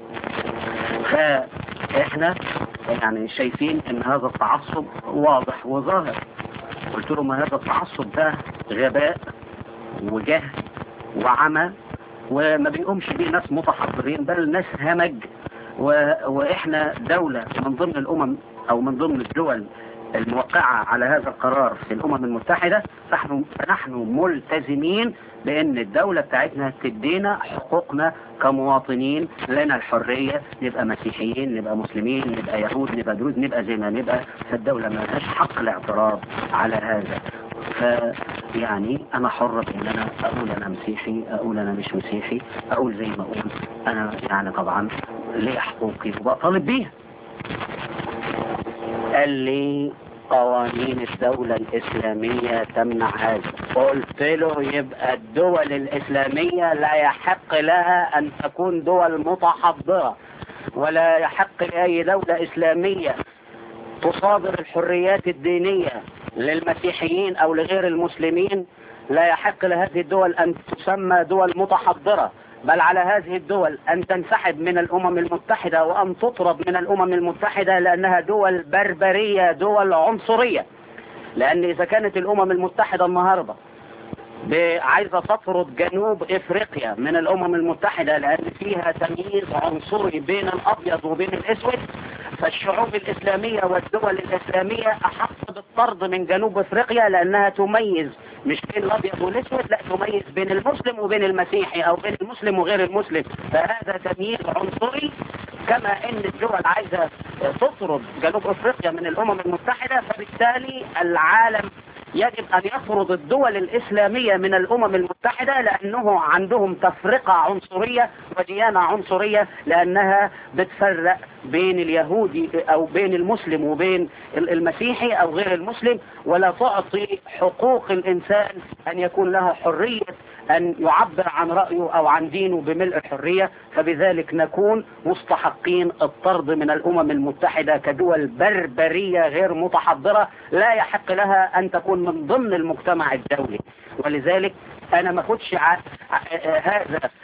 [SPEAKER 1] فاحنا يعني شايفين ان هذا التعصب واضح وظاهر. قلت له ما هذا التعصب ده غباء وجهل وعمى، وما بيقومش بيه ناس متحضرين، بل ناس همج. واحنا دولة من ضمن الامم او من ضمن الدول الموقعة على هذا القرار في الامم المتحدة، فنحن ملتزمين بان الدولة بتاعتنا تدينا حقوقنا كمواطنين، لنا الحرية، نبقى مسيحيين نبقى مسلمين نبقى يهود نبقى دروز نبقى زي ما نبقى، فالدولة ما لهاش حق الاعتراض على هذا. فيعني انا حر ان انا اقول انا مسيحي، اقول انا مش مسيحي، اقول زي ما اقول. انا يعني طبعا ليه حقوقي وبطالب بيها. قال لي قوانين الدولة الإسلامية تمنع هذا. قلت له يبقى الدول الإسلامية لا يحق لها أن تكون دول متحضرة، ولا يحق لأي دولة إسلامية تصادر الحريات الدينية للمسيحيين أو لغير المسلمين، لا يحق لهذه الدول أن تسمى دول متحضرة، بل على هذه الدول أن تنسحب من الأمم المتحدة وأن تطرد من الأمم المتحدة، لأنها دول بربرية، دول عنصرية. لأن إذا كانت الأمم المتحدة النهاردة عايزة تطرد جنوب إفريقيا من الأمم المتحدة لأن فيها تمييز عنصري بين الأبيض وبين الأسود، فالشعوب الإسلامية والدول الإسلامية أحق بالطرد من جنوب إفريقيا، لأنها تميز مش بين الأبيض والأسود، لا تميز بين المسلم وبين المسيحي أو بين المسلم وغير المسلم، فهذا تمييز عنصري. كما أن الدول عايزة تطرد جنوب إفريقيا من الأمم المتحدة، فبالتالي العالم يجب أن يطرد الدول الإسلامية من الأمم المتحدة، لأنه عندهم تفرقة عنصرية وديانة عنصرية، لأنها بتفرق بين اليهودي أو بين المسلم وبين المسيحي أو غير المسلم، ولا تعطي حقوق الإنسان أن يكون له حرية أن يعبر عن رأيه أو عن دينه بملء الحرية. فبذلك نكون مستحقين الطرد من الأمم المتحدة كدول بربرية غير متحضرة، لا يحق لها أن تكون من ضمن المجتمع الدولي. ولذلك أنا ما أخدش هذا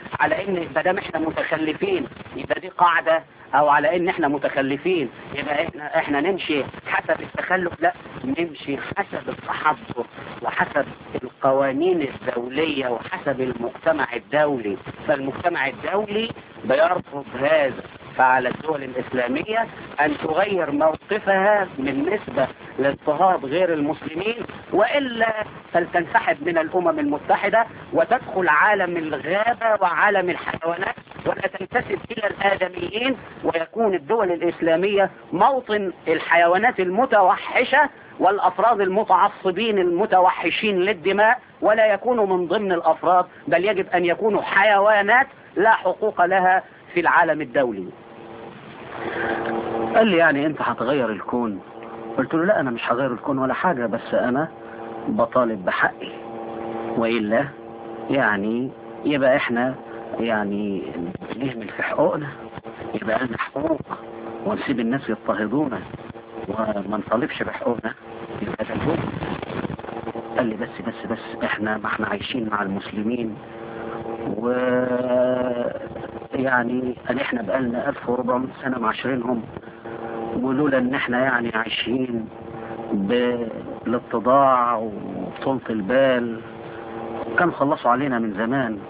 [SPEAKER 1] على ان ما دام احنا متخلفين يبقى دي قاعدة، او على ان احنا متخلفين يبقى احنا نمشي حسب التخلف. لا، نمشي حسب التحضر وحسب القوانين الدولية وحسب المجتمع الدولي. فالمجتمع الدولي بيرفض هذا، فعلى الدول الإسلامية أن تغير موقفها بالنسبة لاضطهاد غير المسلمين، وإلا فلتنسحب من الأمم المتحدة وتدخل عالم الغابة وعالم الحيوانات ولا تنتسب إلى الآدميين، ويكون الدول الإسلامية موطن الحيوانات المتوحشة والأفراد المتعصبين المتوحشين للدماء، ولا يكونوا من ضمن الأفراد، بل يجب أن يكونوا حيوانات لا حقوق لها في العالم الدولي. قال لي يعني انت هتغير الكون؟ قلت له لا، انا مش هغير الكون ولا حاجة، بس انا بطالب بحقي، وإلا يعني يبقى احنا يعني نهمل في حقوقنا، يبقى لنا حقوق ونسيب الناس يضطهدونا وما نطالبش بحقوقنا، يبقى ده الكون. قال لي بس احنا ما احنا عايشين مع المسلمين، و يعني ان احنا بقالنا 1400 سنة معاشرينهم، ولولا ان احنا يعني عايشين بالاتضاع وطولة البال كان خلصوا علينا من زمان.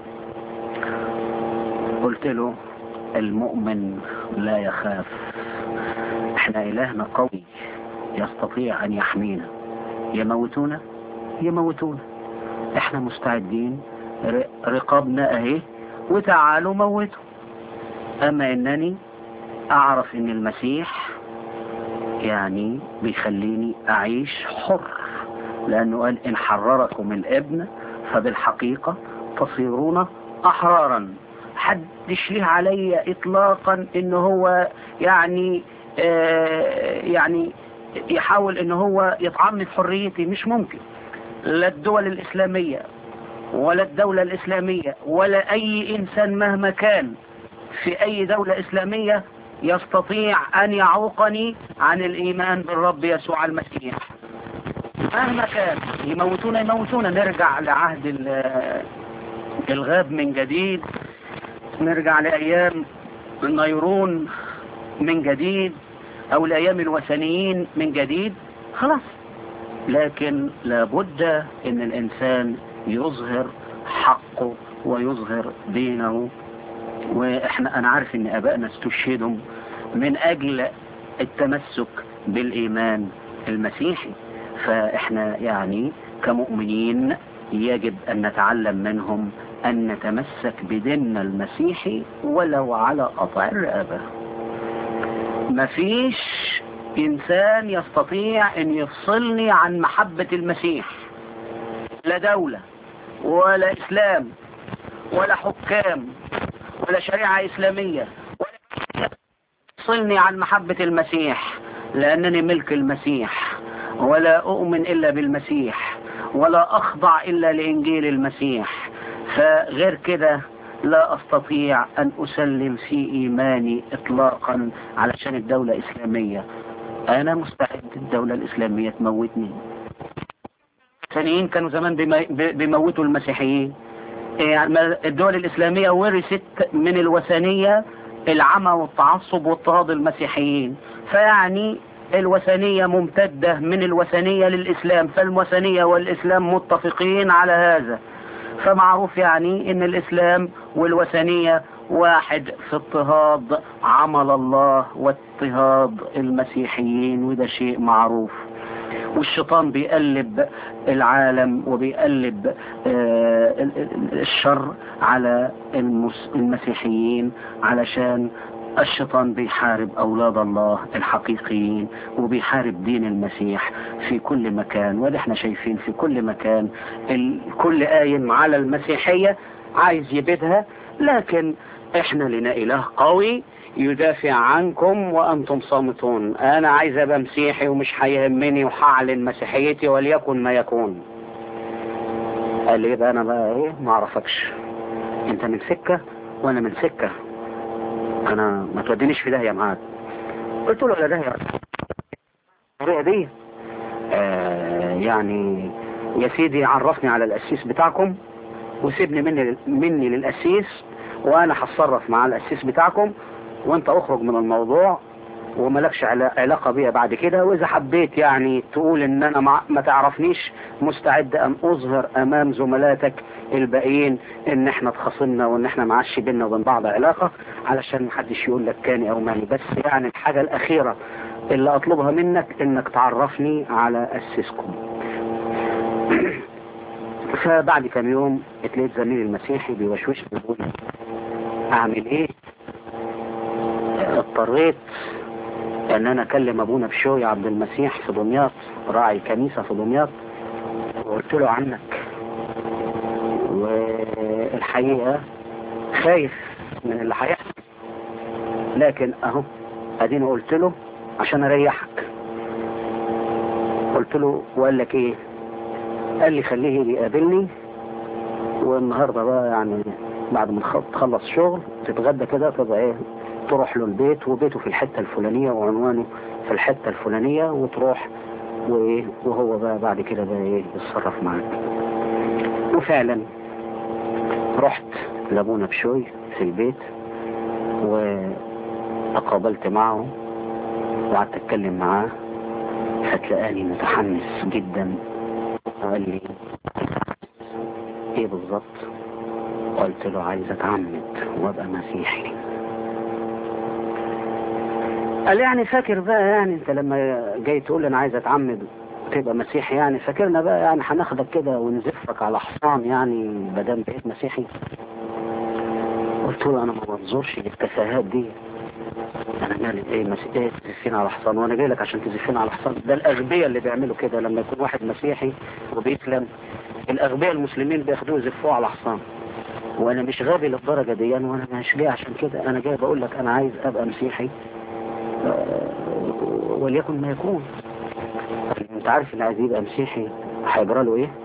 [SPEAKER 1] قلت له المؤمن لا يخاف، احنا الهنا قوي يستطيع ان يحمينا، يموتونا يموتونا، احنا مستعدين، رقابنا اهي وتعالوا موتوا. اما انني اعرف ان المسيح يعني بيخليني اعيش حر، لانه قال ان حرركم الابن فبالحقيقة تصيرون احرارا. حدش ليه علي اطلاقا ان هو يعني يعني يحاول ان هو يطعني في حريتي، مش ممكن. لا الدول الاسلامية ولا الدولة الاسلامية ولا اي انسان مهما كان في اي دولة اسلامية يستطيع ان يعوقني عن الايمان بالرب يسوع المسيح مهما كان. يموتونا نرجع لعهد الغاب من جديد، نرجع لايام النيرون من جديد، او لايام الوثنيين من جديد، خلاص. لكن لابد ان الانسان يظهر حقه ويظهر دينه. انا عارف ان ابائنا استشهدوا من اجل التمسك بالايمان المسيحي، فاحنا يعني كمؤمنين يجب ان نتعلم منهم ان نتمسك بديننا المسيحي ولو على قطع الرقبة. مفيش انسان يستطيع ان يفصلني عن محبة المسيح، لا دولة ولا اسلام ولا حكام ولا شريعة اسلامية ولا يفصلني عن محبة المسيح، لانني ملك المسيح ولا اؤمن الا بالمسيح ولا اخضع الا لانجيل المسيح. فغير كده لا استطيع ان اسلم في ايماني اطلاقا علشان الدولة اسلامية. انا مستعد الدولة الاسلامية تموتني. الثانيين كانوا زمان بيموتوا المسيحيين. يعني الدول الاسلامية ورثت من الوثنية العمى والتعصب واضطهاد المسيحيين، فيعني الوثنية ممتدة من الوثنية للإسلام، فالوثنية والإسلام متفقين على هذا. فمعروف يعني ان الإسلام والوثنية واحد في اضطهاد عمل الله واضطهاد المسيحيين، وده شيء معروف. والشيطان بيقلب العالم وبيقلب الشر على المسيحيين، علشان الشيطان بيحارب أولاد الله الحقيقيين وبيحارب دين المسيح في كل مكان. وده احنا شايفين في كل مكان الكل قايم على المسيحية عايز يبيدها، لكن احنا لنا إله قوي يدافع عنكم وأنتم صامتون. أنا عايز أبقى مسيحي ومش هيهمني وهعلن مسيحيتي وليكن ما يكون. قال لي بقى أنا بقى إيه، ما أعرفكش، أنت من سكة وأنا من سكة، أنا ما تودينيش في داهية معاك. قلت له لا داهية الطريقة دي يعني يا سيدي عرفني على القسيس بتاعكم وسيبني مني للقسيس، وانا هتصرف مع القسيس بتاعكم، وانت اخرج من الموضوع وملكش علاقة بيها بعد كده. واذا حبيت يعني تقول ان انا ما تعرفنيش، مستعد ان اظهر امام زملاتك الباقيين ان احنا اتخاصمنا وان احنا معاش بينا وبين بعض علاقة، علشان محدش يقول لك كاني او ماني. بس يعني الحاجة الاخيرة اللي اطلبها منك انك تعرفني على قسيسكم. فبعد كم يوم اتلقيت زميلي المسيحي بيوشوش بيقول اعمل ايه. اضطريت ان انا اكلم ابونا بشوي عبد المسيح في دمياط، راعي كنيسة في دمياط، وقلت له عنك. والحقيقة خايف من اللي هيحصل، لكن اهو اديني قلت له عشان اريحك. قلت له وقال لك ايه؟ قال لي خليه يجي يقابلني، والنهارده بقى يعني بعد ما تخلص شغل تتغدى كده تبقى ايه، تروح له البيت، وبيته في الحتة الفلانية وعنوانه في الحتة الفلانية، وتروح وهو بقى بعد كده بقى ايه يتصرف معاك. وفعلا رحت لابونا بشوي في البيت وتقابلت معه وقعدت اتكلم معاه، فتلاقاني متحمس جدا وقال لي ايه بالظبط؟ قلت له عايز اتعمد وابقى مسيحي. قال يعني فاكر بقى يعني انت لما جاي تقول انا عايز اتعمد وتبقى مسيحي، يعني فاكرنا بقى يعني هناخدك كده ونزفك على حصان يعني بدل بقيت مسيحي؟ قلت له انا ما بنظرش للتفاهات دي. انا مالي ايه مسيحي تزفين على حصان وانا جاي لك عشان تزفين على حصان؟ ده الاغبياء اللي بيعملوا كده لما يكون واحد مسيحي وبيسلم، الاغبياء المسلمين بياخدوه يزفوه على حصان. وانا مش غبي للدرجه دي، وانا مش جاي عشان كده. انا جاي بقول لك انا عايز ابقى مسيحي وليكن ما يكون. انت عارف اللي عايز يبقى مسيحي هيجرى له ايه؟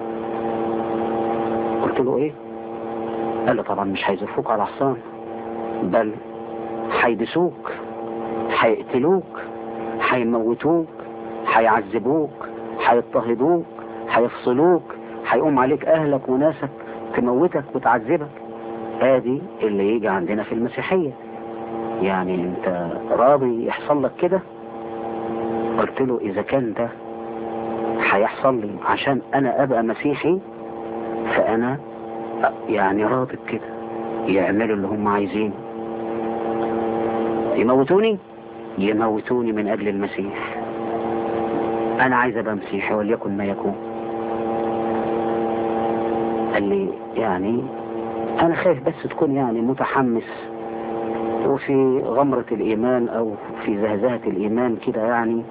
[SPEAKER 1] قلت له ايه؟ قال له طبعا مش هيزفوك على حصان، بل هيدسوك، هيقتلوك، هيموتوك، هيعذبوك، هيضطهدوك، هيفصلوك، هيقوم عليك اهلك وناسك تموتك وتعذبك. ادي اللي يجي عندنا في المسيحية. يعني انت راضي يحصل لك كده؟ قلت له اذا كان ده هيحصل لي عشان انا ابقى مسيحي فانا يعني راضي بكده. يعملوا اللي هم عايزين، يموتوني من اجل المسيح. انا عايز ابقى مسيحي وليكن ما يكون. قال لي يعني انا خايف بس تكون يعني متحمس وفي غمرة الايمان او في زهزهة الايمان كده، يعني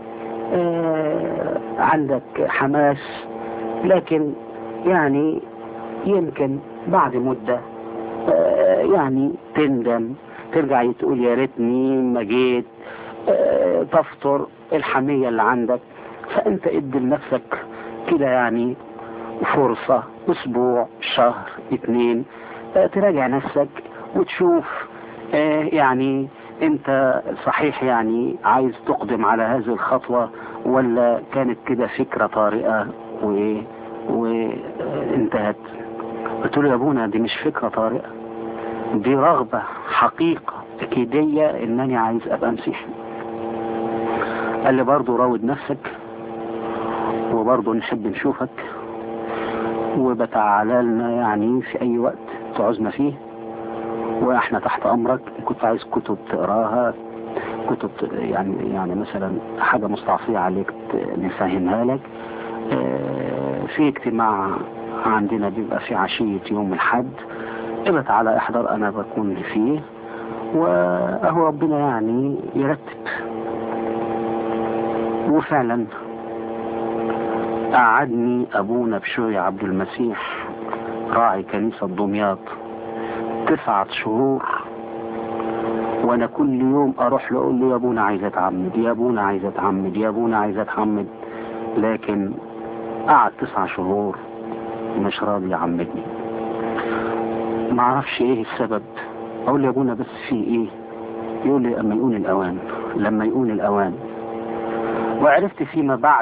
[SPEAKER 1] عندك حماس، لكن يعني يمكن بعد مدة يعني تندم، ترجع تقول يا ريتني ما جيت، تفطر الحمية اللي عندك. فانت ادي لنفسك كده يعني فرصة، اسبوع، شهر، 2، تراجع نفسك وتشوف يعني انت صحيح يعني عايز تقدم على هذه الخطوة، ولا كانت كده فكرة طارئة وانتهت. قلت له يا ابونا دي مش فكرة طارئة، دي رغبة حقيقة اكيدية انني عايز ابقى مسيحي. قال لي برضو راود نفسك، وبرضو نحب نشوفك، وبتعالى لنا يعني في اي وقت تعوزنا فيه، واحنا تحت امرك. كنت عايز كتب تقراها، كتب يعني مثلا حاجة مستعصية عليك نفهمها لك. في اجتماع عندنا بيبقى في عشية يوم الحد، ابقى تعالى احضر، انا بكون فيه، واهو ربنا يعني يرتب. وفعلا قعدني ابونا بشوي عبد المسيح راعي كنيسة دمياط 9 شهور، وانا كل يوم اروح له اقول له يا ابونا عايز اتعمد، يا ابونا عايز اتعمد، يا ابونا عايز اتعمد. لكن قعد 9 شهور مش راضي يعمدني. ما اعرفش ايه السبب. اقول له يا ابونا بس في ايه؟ يقول لي لما يكون الاوان، لما يكون الاوان. وعرفت فيما بعد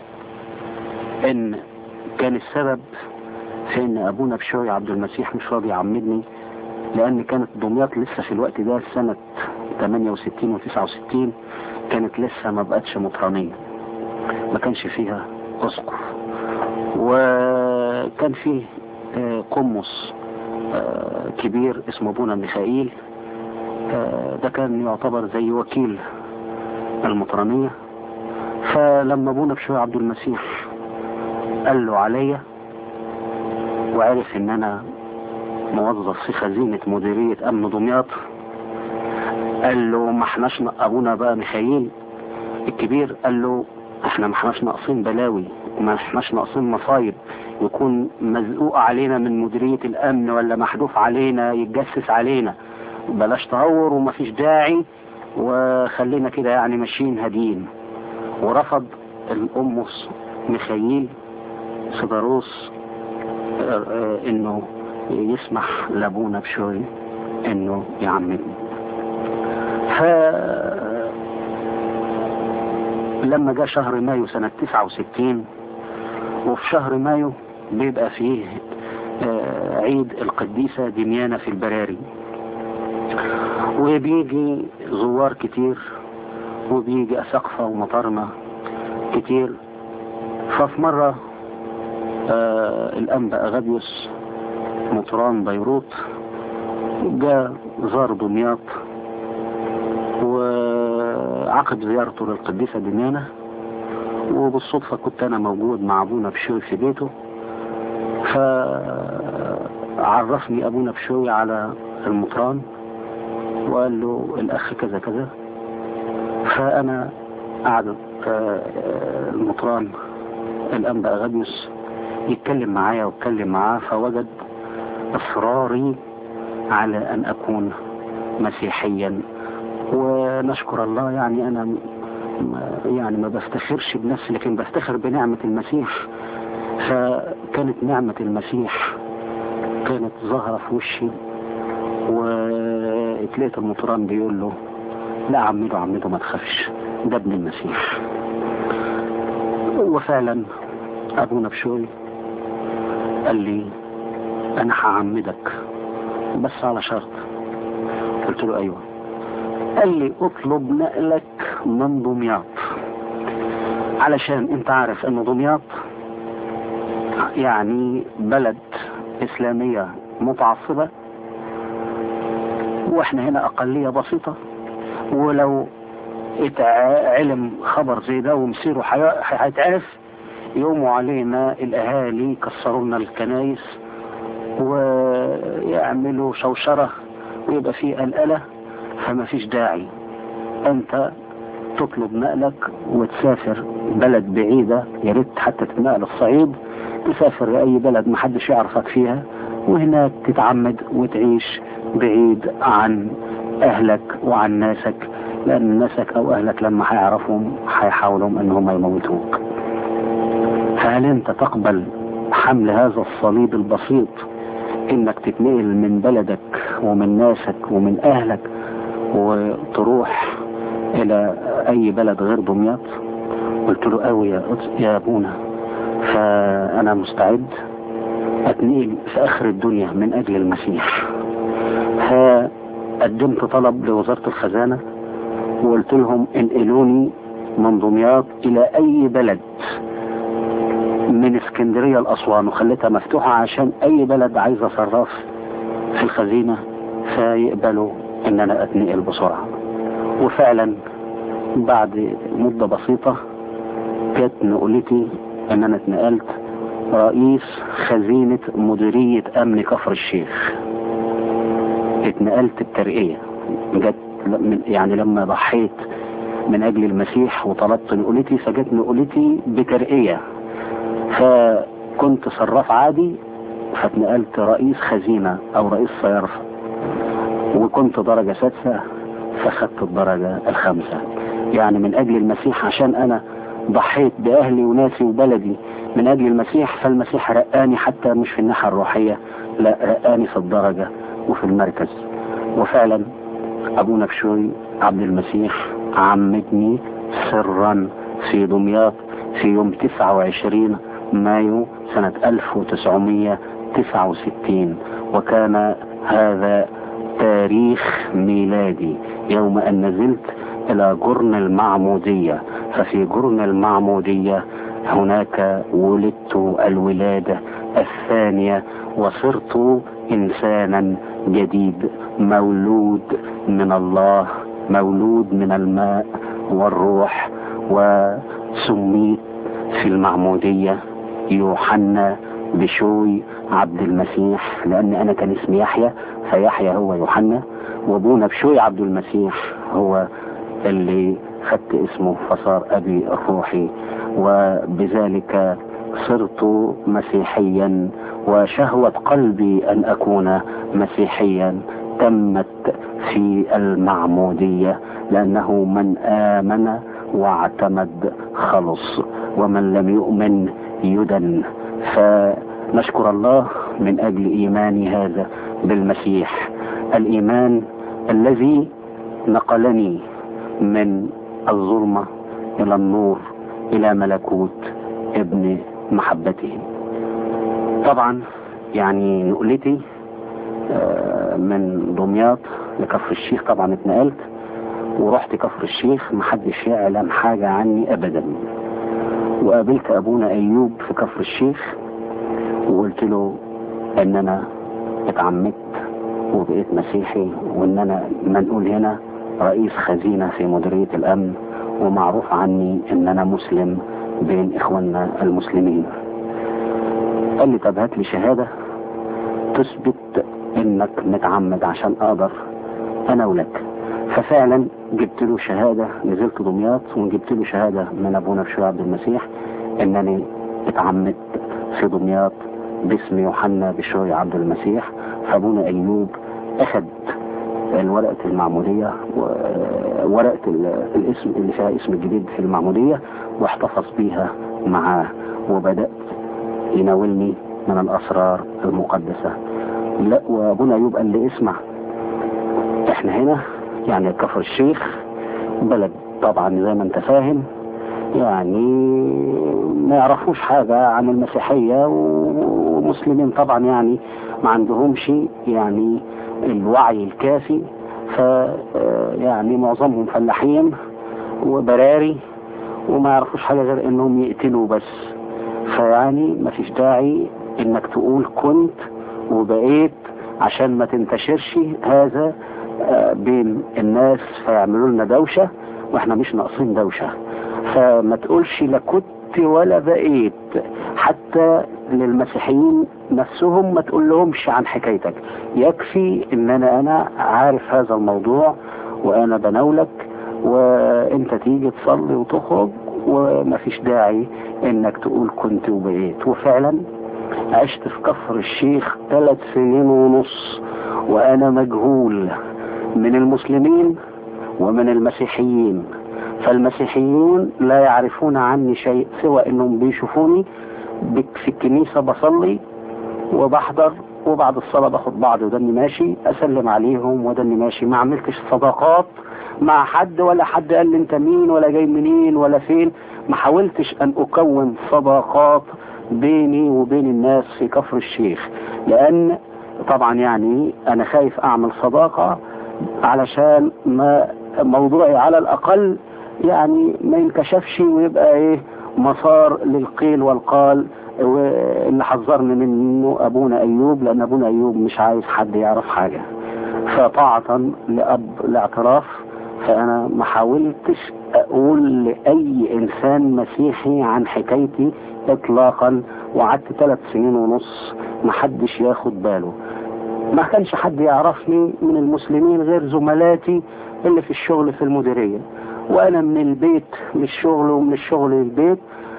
[SPEAKER 1] ان كان السبب في ان ابونا بشوي عبد المسيح مش راضي يعمدني لأن كانت دمياط لسه في الوقت ده سنة 68 و 69 كانت لسه ما بقتش مطرانية، ما كانش فيها أسقف، وكان فيه قمص كبير اسمه ابونا ميخائيل، ده كان يعتبر زي وكيل المطرانية. فلما ابونا بشوي عبد المسيح قال له عليا وعرف ان انا موظف في خزينة مديرية امن دمياط، قال له ما احناش ابونا بقى ميخائيل الكبير قال له احنا ما احناش ناقصين بلاوي وما احناش ناقصين مصايب يكون مزقوق علينا من مديرية الامن ولا محذوف علينا يتجسس علينا، بلاش تهور ومفيش داعي وخلينا كده يعني ماشيين هاديين. ورفض القمص ميخائيل سيداروس انه يسمح لابونا بشوي انه يعمدني. لما جاء شهر مايو سنة 69، وفي شهر مايو بيبقى فيه عيد القديسة دميانة في البراري، وبيجي زوار كتير وبيجي أساقفة ومطارنة كتير. ففي مرة الأنبا أغابيوس مطران بيروت جاء زار دمياط وعقد زيارته للقديسة دميانة، وبالصدفة كنت أنا موجود مع أبونا بشوي في بيته، فعرفني أبونا بشوي على المطران وقال له الأخ كذا كذا. فأنا قعد المطران الأنبا أغابيوس يتكلم معايا واتكلم معاه، فوجد إصراري على أن أكون مسيحيا. ونشكر الله، يعني أنا يعني ما بفتخرش بنفسي لكن بفتخر بنعمة المسيح. فكانت نعمة المسيح كانت ظاهرة في وشي، واتلقيت المطران بيقول له لا عمده ما تخافش، ده ابن المسيح. وفعلا ابونا بشوي قال لي انا هعمدك بس على شرط. قلت له ايوه. قال لي اطلب نقلك من دمياط، علشان انت عارف ان دمياط يعني بلد اسلامية متعصبة، واحنا هنا اقلية بسيطة، ولو علم خبر زي ده ومصيره هيتعرف يقوموا علينا الاهالي يكسروا لنا الكنايس ويعملوا شوشرة ويبقى فيه قلقلة، فما فيش داعي. انت تطلب نقلك وتسافر بلد بعيدة، يا ريت حتى تنقل الصعيد، تسافر لأي بلد محدش يعرفك فيها، وهناك تتعمد وتعيش بعيد عن أهلك وعن ناسك، لأن ناسك أو أهلك لما هيعرفهم هيحاولوا أنهم يموتوك. فهل أنت تقبل حمل هذا الصليب البسيط، إنك تتنقل من بلدك ومن ناسك ومن أهلك وتروح إلى أي بلد غير دمياط؟ قلت له قوي يا أبونا، فأنا مستعد أتنقل في آخر الدنيا من أجل المسيح. فقدمت طلب لوزارة الخزانة وقلت لهم انقلوني من دمياط إلى أي بلد من اسكندرية لأسوان، وخليتها مفتوحة عشان أي بلد عايزة صراف في الخزينة فيقبلوا إن أنا أتنقل بسرعة. وفعلا بعد مدة بسيطة جت نقلتي ان انا اتنقلت رئيس خزينة مديرية امن كفر الشيخ. اتنقلت بترقية، جت يعني لما ضحيت من اجل المسيح وطلبت نقلتي فجت نقلتي بترقية، فكنت صراف عادي فاتنقلت رئيس خزينة او رئيس صيارفة، وكنت درجة 6 فخدت الدرجة 5. يعني من اجل المسيح، عشان انا ضحيت باهلي وناسي وبلدي من اجل المسيح، فالمسيح رقاني حتى مش في الناحية الروحية، لا رقاني في الدرجة وفي المركز. وفعلا ابونا بشوي عبد المسيح عمدني سرا في دمياط في يوم 29 مايو سنة 1969، وكان هذا تاريخ ميلادي يوم أن نزلت إلى جرن المعمودية. ففي جرن المعمودية هناك ولدت الولادة الثانية وصرت إنسانا جديد، مولود من الله، مولود من الماء والروح. وسميت في المعمودية يوحنا بشوي عبد المسيح، لأن أنا كان اسمي يحيى، فيحيى هو يوحنا، وابونا بشوي عبد المسيح هو اللي خدت اسمه فصار أبي الروحي. وبذلك صرت مسيحيا، وشهوة قلبي أن أكون مسيحيا تمت في المعمودية، لأنه من آمن واعتمد خلص، ومن لم يؤمن يدن. فنشكر الله من أجل إيماني هذا بالمسيح، الإيمان الذي نقلني من الظلمة إلى النور، إلى ملكوت ابن محبته. طبعا يعني نقلتي من دمياط لكفر الشيخ، طبعا اتنقلت ورحت كفر الشيخ، محدش يعلم حاجة عني أبدا. وقابلت أبونا أيوب في كفر الشيخ وقلت له ان انا اتعمدت وبقيت مسيحي، وان انا منقول هنا رئيس خزينة في مديرية الامن، ومعروف عني ان انا مسلم بين اخواننا المسلمين. قال لي طب هات لي شهادة تثبت انك متعمد عشان اقدر اناولك. ففعلا جبت له شهادة، نزلت دمياط وجبت له شهادة من ابونا بشوي عبد المسيح انني اتعمدت في دمياط باسم يوحنا بشوي عبد المسيح. فابونا ايوب اخذ الورقة المعمودية وورقة الاسم اللي فيها اسم الجديد في المعمودية واحتفظ بيها معاه، وبدأت يناولني من الاسرار المقدسة. لا، وابونا ايوب قال لي اسمع، احنا هنا يعني كفر الشيخ بلد طبعا زي ما انت فاهم، يعني ما يعرفوش حاجة عن المسيحية، ومسلمين طبعا يعني ما عندهمش يعني الوعي الكافي، يعني معظمهم فلاحين وبراري وما يعرفوش حاجة غير انهم يقتلوا بس. فيعني ما فيش داعي انك تقول كنت وبقيت عشان ما تنتشرش هذا بين الناس فيعملوا لنا دوشة، واحنا مش ناقصين دوشة. فما تقولش لا كنت ولا بقيت، حتى للمسيحيين نفسهم ما تقول لهمش عن حكايتك، يكفي ان انا عارف هذا الموضوع وانا بناولك وانت تيجي تصلي وتخرج، وما فيش داعي انك تقول كنت وبقيت. وفعلا عشت في كفر الشيخ 3 سنين ونص وانا مجهول من المسلمين ومن المسيحيين. فالمسيحيون لا يعرفون عني شيء سوى انهم بيشوفوني في الكنيسة بصلي وبحضر، وبعد الصلاة باخد بعض ودني ماشي اسلم عليهم ودني ماشي. ما عملتش صداقات مع حد، ولا حد قال لي انت مين ولا جاي منين ولا فين. ما حاولتش ان اكون صداقات بيني وبين الناس في كفر الشيخ، لان طبعا يعني انا خايف اعمل صداقة علشان ما موضوعي على الاقل يعني ما ينكشفش ويبقى ايه مسار للقيل والقال، واللي حذرني منه ابونا ايوب، لان ابونا ايوب مش عايز حد يعرف حاجة. فطاعة لاب الاعتراف فانا ما حاولتش اقول لاي انسان مسيحي عن حكايتي اطلاقا، وقعدت 3 سنين ونص ما حدش ياخد باله. ما كانش حد يعرفني من المسلمين غير زملاتي اللي في الشغل في المديرية، وانا من البيت للشغل ومن الشغل للبيت.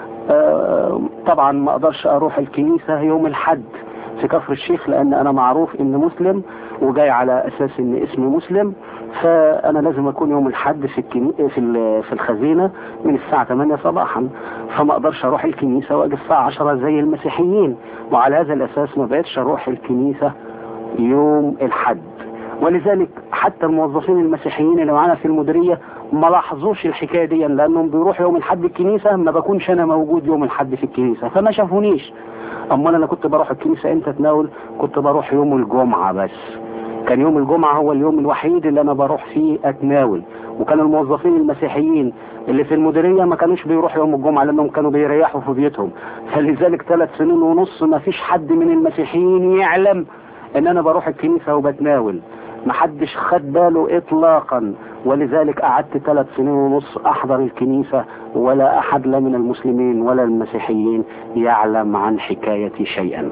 [SPEAKER 1] طبعا ما اقدرش اروح الكنيسة يوم الحد في كفر الشيخ، لان انا معروف ان مسلم وجاي على اساس ان اسمي مسلم، فانا لازم اكون يوم الحد في الخزينة من الساعة 8 صباحا، فما اقدرش اروح الكنيسة واجي الساعة 10 زي المسيحيين. وعلى هذا الاساس ما بقتش اروح الكنيسة يوم الحد. ولذلك حتى الموظفين المسيحيين اللي معانا في المديرية ما لاحظوش الحكاية دي، لانهم بيروحوا يوم الحد الكنيسة، ما بكونش انا موجود يوم الحد في الكنيسة فما شافونيش. اما انا كنت بروح الكنيسة امتى اتناول؟ كنت بروح يوم الجمعة بس، كان يوم الجمعة هو اليوم الوحيد اللي انا بروح فيه اتناول. وكان الموظفين المسيحيين اللي في المديرية ما كانوش بيروحوا يوم الجمعة لانهم كانوا بيريحوا في بيوتهم. فلذلك 3 سنين ونص ما فيش حد من المسيحيين يعلم ان انا بروح الكنيسة وبتناول، ما حدش خد باله اطلاقا. ولذلك قعدت 3 سنين ونص احضر الكنيسة، ولا احد لا من المسلمين ولا المسيحيين يعلم عن حكايتي شيئا.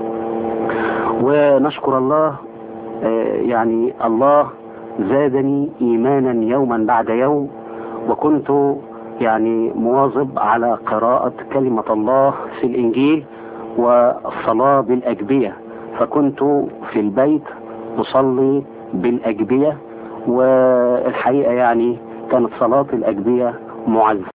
[SPEAKER 1] ونشكر الله، يعني الله زادني ايمانا يوما بعد يوم، وكنت يعني مواظب على قراءة كلمة الله في الانجيل والصلاة بالاجبية. فكنت في البيت أصلي بالأجبية، والحقيقة يعني كانت صلاة الأجبية معزة